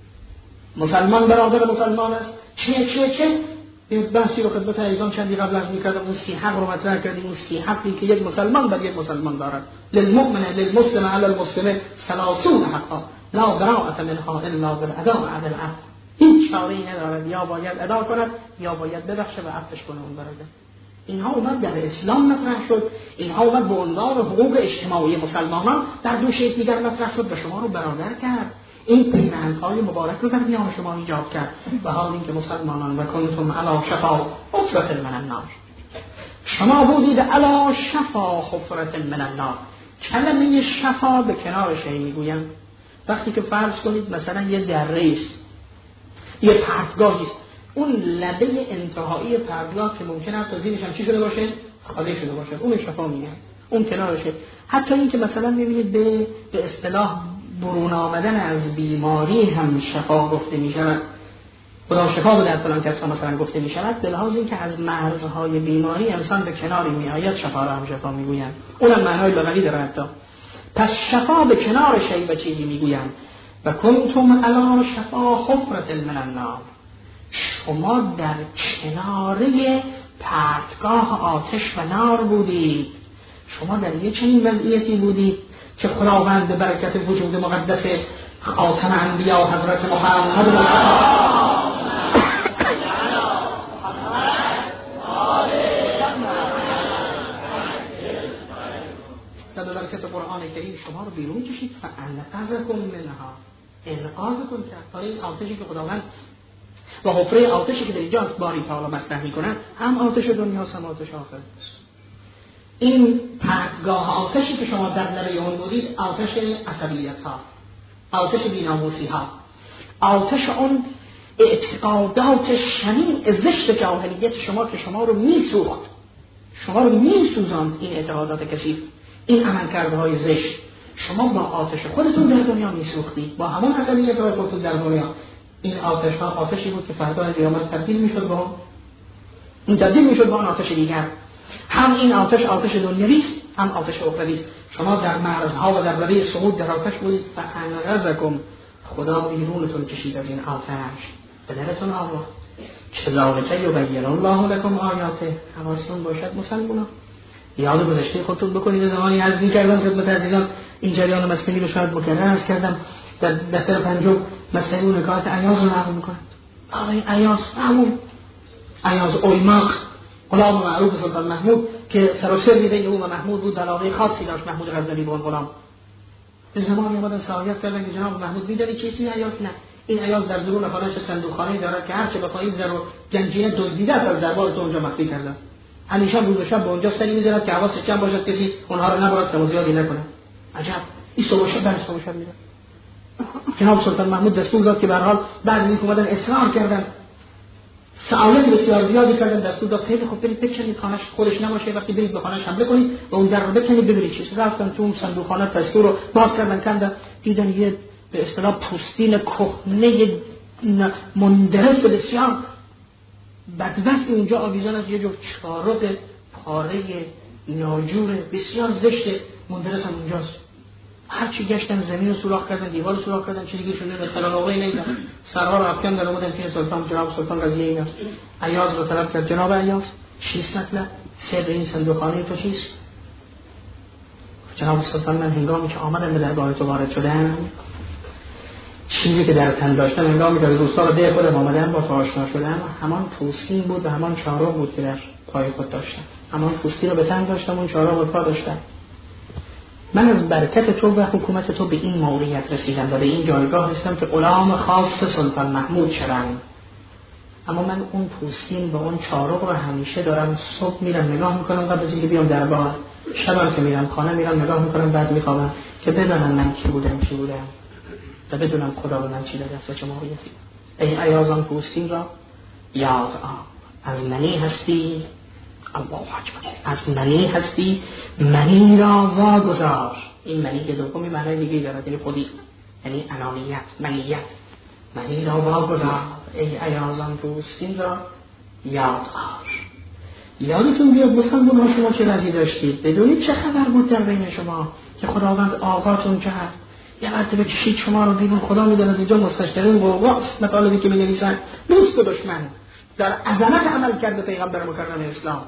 مسلمان برادر مسلمان است. چیه چیه چه این بحثی رو خدمت عزیزان چندی قبل از میکردم، اون سی حق رو مطرح کردیم. اون سی حقی که یک مسلمان بر یک مسلمان دارد. للمؤمن للمسلم علی المسلم ثلاثون حقا لا براءة منها الا بالاداء علی العهد. هیچ چاره‌ای ندارد، یا باید ادا کند یا باید ببخشه و عفوش کنه اون برادر. اینها اومد در اسلام مطرح شد، اینها اومد به عنوان حقوق اجتماعی مسلمانان در دو شیء دیگر مطرح شد و شما رو برادر کرد. این پیوندهای مبارک رو در میان شما ایجاد کرد به حال اینکه مسلمانان و کنتم علی شفا حفرة من النار، شما بودید علی شفا حفرة من النار. کلمه شفا به کنار شی میگویم. وقتی که فرض کنید مثلا یه دره است، یه پرتگاهی است، اون لبه انتهایی پرتگاه که ممکنه است زیرش هم چی شده باشه؟ خالی شده باشه، اون شفا میگن، اون کنارشه. حتی این که مثلا میبینید به به اصطلاح برون آمدن از بیماری هم شفا گفته می شود. خدا شفا بده فلان کسا مثلا گفته می شود، به لحاظ این که از مرزهای بیماری انسان به کناری می آید شفا را هم شفا می گویند. اونم معنای لغوی داره حتی. پس شفا به کنار شی و چیزی می گویند. و کنتم علی شفا حفرة من النار، شما در کناره پرتگاه آتش و نار بودید. شما در یه چنین وضعیتی بودید که خداوند به برکت وجود مقدس خاتم انبیا حضرت محمد و به برکت قرآن کریم شما رو بیرون کشید. فانقذکم منها، انقاذتون کرد. حالا این آتشی که خداوند و حفره آتشی که در اینجا از باری تعالی مطرح میکنن هم آتش دنیا هم آتش آخرت. این پرتگاه آتشی که شما در لبه اون بودید آتش عصبیت ها، آتش بی‌ناموسی ها، آتش اون اعتقادات شنیع زشت جاهلیت شما که شما رو میسوخت، شما رو میسوزاند. این اعتقادات کثیف، این عملکردهای زشت، شما با آتش خودتون در دنیا میسوختید، با همون عصبیت های خودتون در دنیا. این آتش ها آتشی بود که فردا از قیامت تبدیل میشد با این تبدیل میشد با آن آتش دیگر. هم این آتش آتش دنیوی است، هم آتش اخروی است. شما در مرزها و در لبه صعود در آتش بودید. فانقذکم، خدا بیرونتون کشید از این آتش، به درتون آورد. کذالک یبین الله لکم آیاته. حواستون باشد مسلمانان، یاد گذشته خودتون بکنید. زمانی عرض می‌کردم خدمت عزیزان این جریان مسئله رو شاید مکرر عرض کردم در دفتر پنجم مسئله و نکات ایاز رو نقل میکنند. آقای ایاز همون ایاز اویماق غلام معروف سلطان محمود که سراسری بین او و محمود بود، علاقه خاصی داشت محمود غزنوی به اون غلام. به زمانی اومدن صلاحیت کردن که جناب محمود میدونی کیسی ایاز؟ نه، این ایاز در درون خانه‌اش صندوقخانه‌ای داره که هر چه بخواید زر و گنجینه دزدیده است از دربار تو اونجا مخفی کرده است. همیشه روز و شب به اونجا سری می‌ذارد که حواسش جمع باشد کسی اونها رو نبرد که زیادی نکنه. عجب، این صبح شب برش صبح شب میره. جناب سلطان محمود دستور داد که به هر حال بعد اینکه اومدن اصرار کردن، سوالات بسیار زیادی کردن، دستور داد خیلی خوب برید بکنید خانه‌اش خودش نباشه، وقتی برید به خانه‌اش حمله کنید و اون در رو بکنید ببینید چیه. رفتن تو اون صندوقخانه دستور رو باز کردن، کندن، دیدن یه به اصطلاح پوستین کهنه مندرس بسیار بدوست اونجا آویزان از یه جور چارق پاره ناجور بسیار زشت مندرس هم اونجاست. هرچی گشتن زمین رو سوراخ کردن، دیوار رو سوراخ کردن، چیزی گیرشون نمیاد، خلانوقعی نیدن، سرها رو افکن در اومدن که سلطان جناب سلطان قضیه این است. ایاز رو طلب کرد، جناب ایاز چیست مطلب؟ سر این صندوقخانه تو چیست؟ جناب سلطان من هنگامی که آمدم به دربار تو وارد شدم، چیزی که در تن داشتم هنگامی که از روستا رو به خودم آمدم با تو آشنا شدم، همان پوستین بود و همان چارق بود که در پای خود داشتم. همان پوستین رو به تن داشتم، اون چارق رو پا داشتم. من از برکت تو و حکومت تو به این موقعیت رسیدم و به این جایگاه رسیدم که غلام خاص سلطان محمود شدم. اما من اون پوستین و اون چارق رو همیشه دارم، صبح میرم نگاه میکنم قبل از اینکه بیام دربار، شبم که میرم خانه میرم نگاه میکنم، بعد میخوابم که بدونم من کی بودم چی بودم و بدونم خدا به من چی داده است و چه موقعیتی. ای ایازان پوستین را یاد آن، از منی هستی، الله اکبر، از منی هستی، منی را واگذار. این منی که دومی معنی دیگه دارد، یعنی خودی، یعنی انانیت، منیت. منی را واگذار، ای ایازان پوستین را یاد آر. یادتون بیاد مسلمان ها شما چه وضعی داشتید، بدونید چه خبر بود در بین شما که خداوند آقاتون کرد، یه مرتبه کشید شما رو بیرون. خدا میداند اینجا مستشرقین قوقاست مطالبی که می‌نویسن دوست و دشمن در عظمت عمل کرده پیغمبر مکرم اسلام،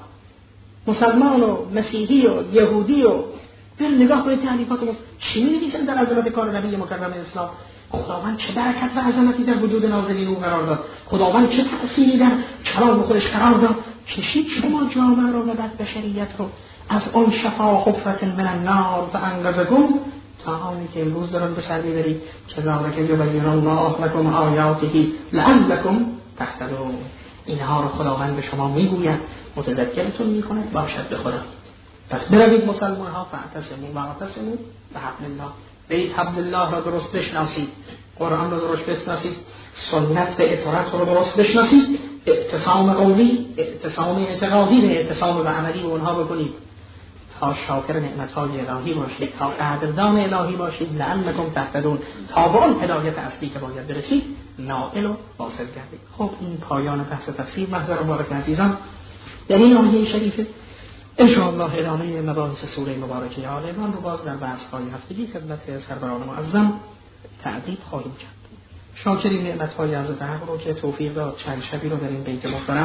مسلمان و مسیحی و یهودی و بر نگاه کنید تالیفات چی می‌نویسن در عظمت کار نبی مکرم اسلام. خداوند چه برکت و عظمتی در وجود نازلین او قرار داد، خداوند چه تأثیری در کلام خودش قرار داد. کشید شما جامعه رو و بعد بشریت رو از اون شفا حفرت من النار و انقذکم تا آنی که امروز دارن به سر میبرید که ذالک یبین الله لکم آیاته لعلکم تهتدون. اینها رو خداوند به شما میگوید، متذکرتون میکنه باشد به خدا. پس بروید مسلمان ها فاعتصموا واعتصموا بحبل الله، بید حبل الله را درست بشناسید، قرآن را درست بشناسید، سنت و اطاعت را درست بشناسید، اعتصام قولی، اعتصام اعتقادی و اعتصام و عملی به اونها بکنید تا شاکر نعمت‌های الهی باشید، تا قدردان الهی باشید، لعلکم تهتدون، تا به اون هدایت اصلی که باید برسید نائل و واصل گردید. خب این پایان بحث تفسیر. محضر مبارک عزیزان، در این آیه شریفه ان شاء الله ادامه مباحث سوره مبارکه آل عمران رو باز در بحث‌های هفتگی خدمت سروران معظم تعقیب خواهیم کرد. شاکرین نعمت‌های حضرت حق رو که توفیق داد چند شبی رو در این بیت محترم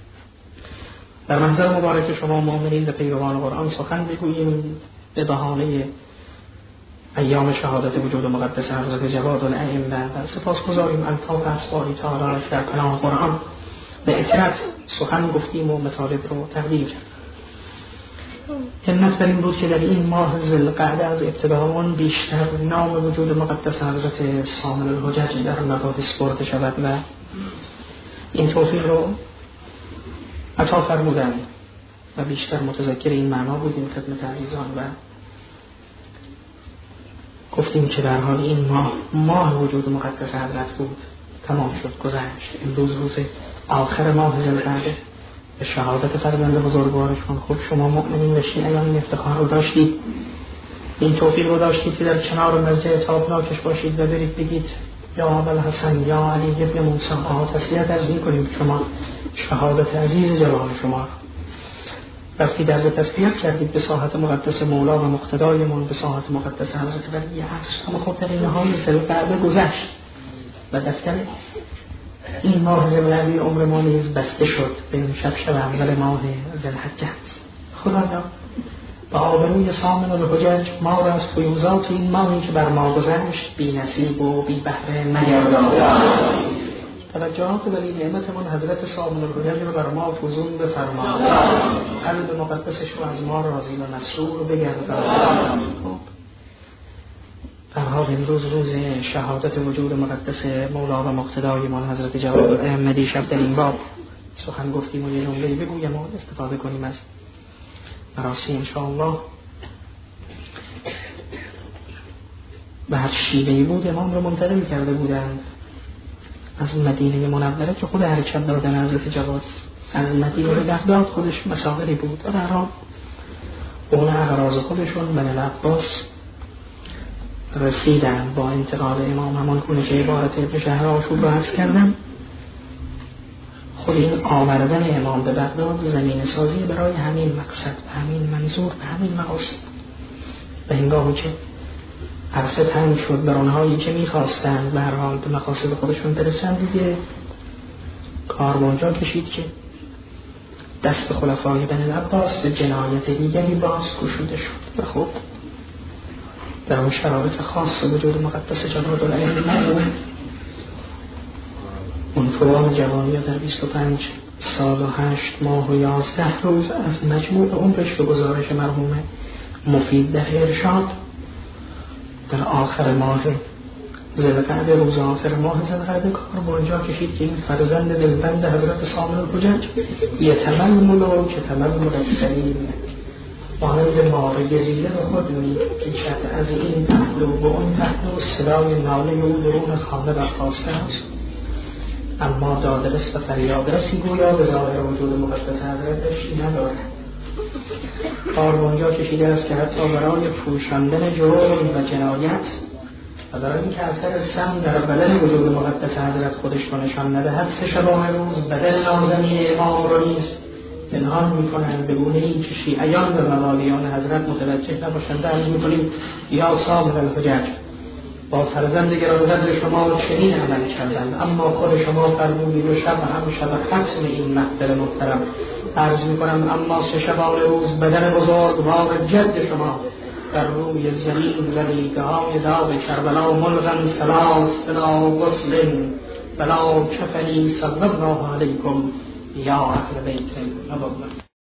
در محضر مبارک شما مؤمنین و پیروان قرآن سخن بگوییم به بهانه ایام شهادت وجود مقدس حضرت جواد الائمه و سپاسگزاریم الطاف اسواری تعالی در کلام قرآن به اطرت سخن گفتیم و مطالب رو تقدیم کردیم. همت بر این بود که در این ماه ذوالقعده از ابتداء بیشتر نام وجود مقدس حضرت صامل الحجج در مباحث برده شود و این توفیق رو عطا فرمودند و بیشتر متذکر این معنا بودیم خدمت عزیزان و گفتیم که در حال این ماه ماه وجود مقدس حضرت بود، تمام شد، گذشت. امروز روز آخر ماه ذوالقعده به شهادت فرزند بزرگوارشون. خب شما مؤمنین و شیعیان این افتخار رو داشتید، این توفیق رو داشتید که در کنار مسجد تابناکش باشید و برید بگید یا ابوالحسن یا علی ابن موسی. آها تسلیت از این کنیم شما شهادت عزیز جوان شما وقتی در تسلیت کردید به ساحت مقدس مولا و مقتدایمون، به ساحت مقدس حضرت ولی عصر. اما خب در این های ذوالقعده گذشت و دفتر این ماه ذوالقعده عمر ما نیز بسته شد به این شب شب اول ماه ذوالحجه. خدایا و آبروی سامن الحجج ما را از فیوزات این ماهی که بر ما گذشت بی نصیب و بی بهره مگردان. توجهات ولی نعمتمان حضرت سامن الحجج رو بر ما فزون بفرما، قلب مقدسش رو از ما راضی و مسرور بگردان. در حال امروز روز شهادت وجود مقدس مولا و مقتدای ما حضرت جواد احمدی شب در این باب سخن گفتیم و یه جمله بگویم و استفاده کنیم از مراسی انشاءالله. به هر شیوهی بود امام رو منتقل کرده بودند از مدینه منوره که خود حرکت دادن حضرت جواد از مدینه به بغداد خودش مسافری بود و در حال اون اغراض خودشون بن العباس رسیدن با انتقال امام، همان گونه که عبارت ابن شهر آشوب را عرض کردم. خود این آوردن امام به بغداد زمین سازی برای همین مقصد و همین منظور و همین مقاصد. و هنگامی که عرصه تنگ شد بر آنهایی که می‌خواستند به هر حال به مقاصد خودشون برسند، دیگه کار به اونجا کشید که دست خلفای بنی العباس به جنایت دیگری باز گشوده شد. و خب در اون شرایط خاص وجود مقدس جلال العلم اون فوان جوانی در بیست و پنج سال و هشت ماه و یازده روز از مجموع عمرش به گزارش مرحوم مفید در ارشاد در آخر ماه ذوالقعده، روز آخر ماه ذوالقعده کار با اینجا کشید که این فرزند دلبند حضرت سامن الحجج یتململ که تململ السلیم، مانند مار گزیده به خود می‌کشد از این پهلو به اون پهلو، صدای ناله او درون خانه برخاسته است اما دادرس و فریادرسی گویا به ظاهر وجود مقدس حضرتش ندارد. کار به اونجا کشیده است که حتی برای پوشاندن جرم و جنایت و برای اینکه اثر سم در بدن وجود مقدس حضرت خودش رو نشان ندهد، سه شبانه روز بدن نازنین امام رو نیز پنهان می‌کنند به گونه‌ای که شیعیان و موالیان حضرت متوجه نباشند. عرض می‌کنیم یا سامن الحجج، با فرزند گرامی‌قدر شما چنین عمل کردند، اما خود شما فرمودید و شب هم شب ختم این محفل محترم. عرض می‌کنم اما سه شبانه روز بدن بزرگوار جد شما در روی زمین و ریگه‌های داغ کربلا ملغن ثلاث بلا غسل بلا کفنی صلی الله علیکم یا اهل بیت نبوت.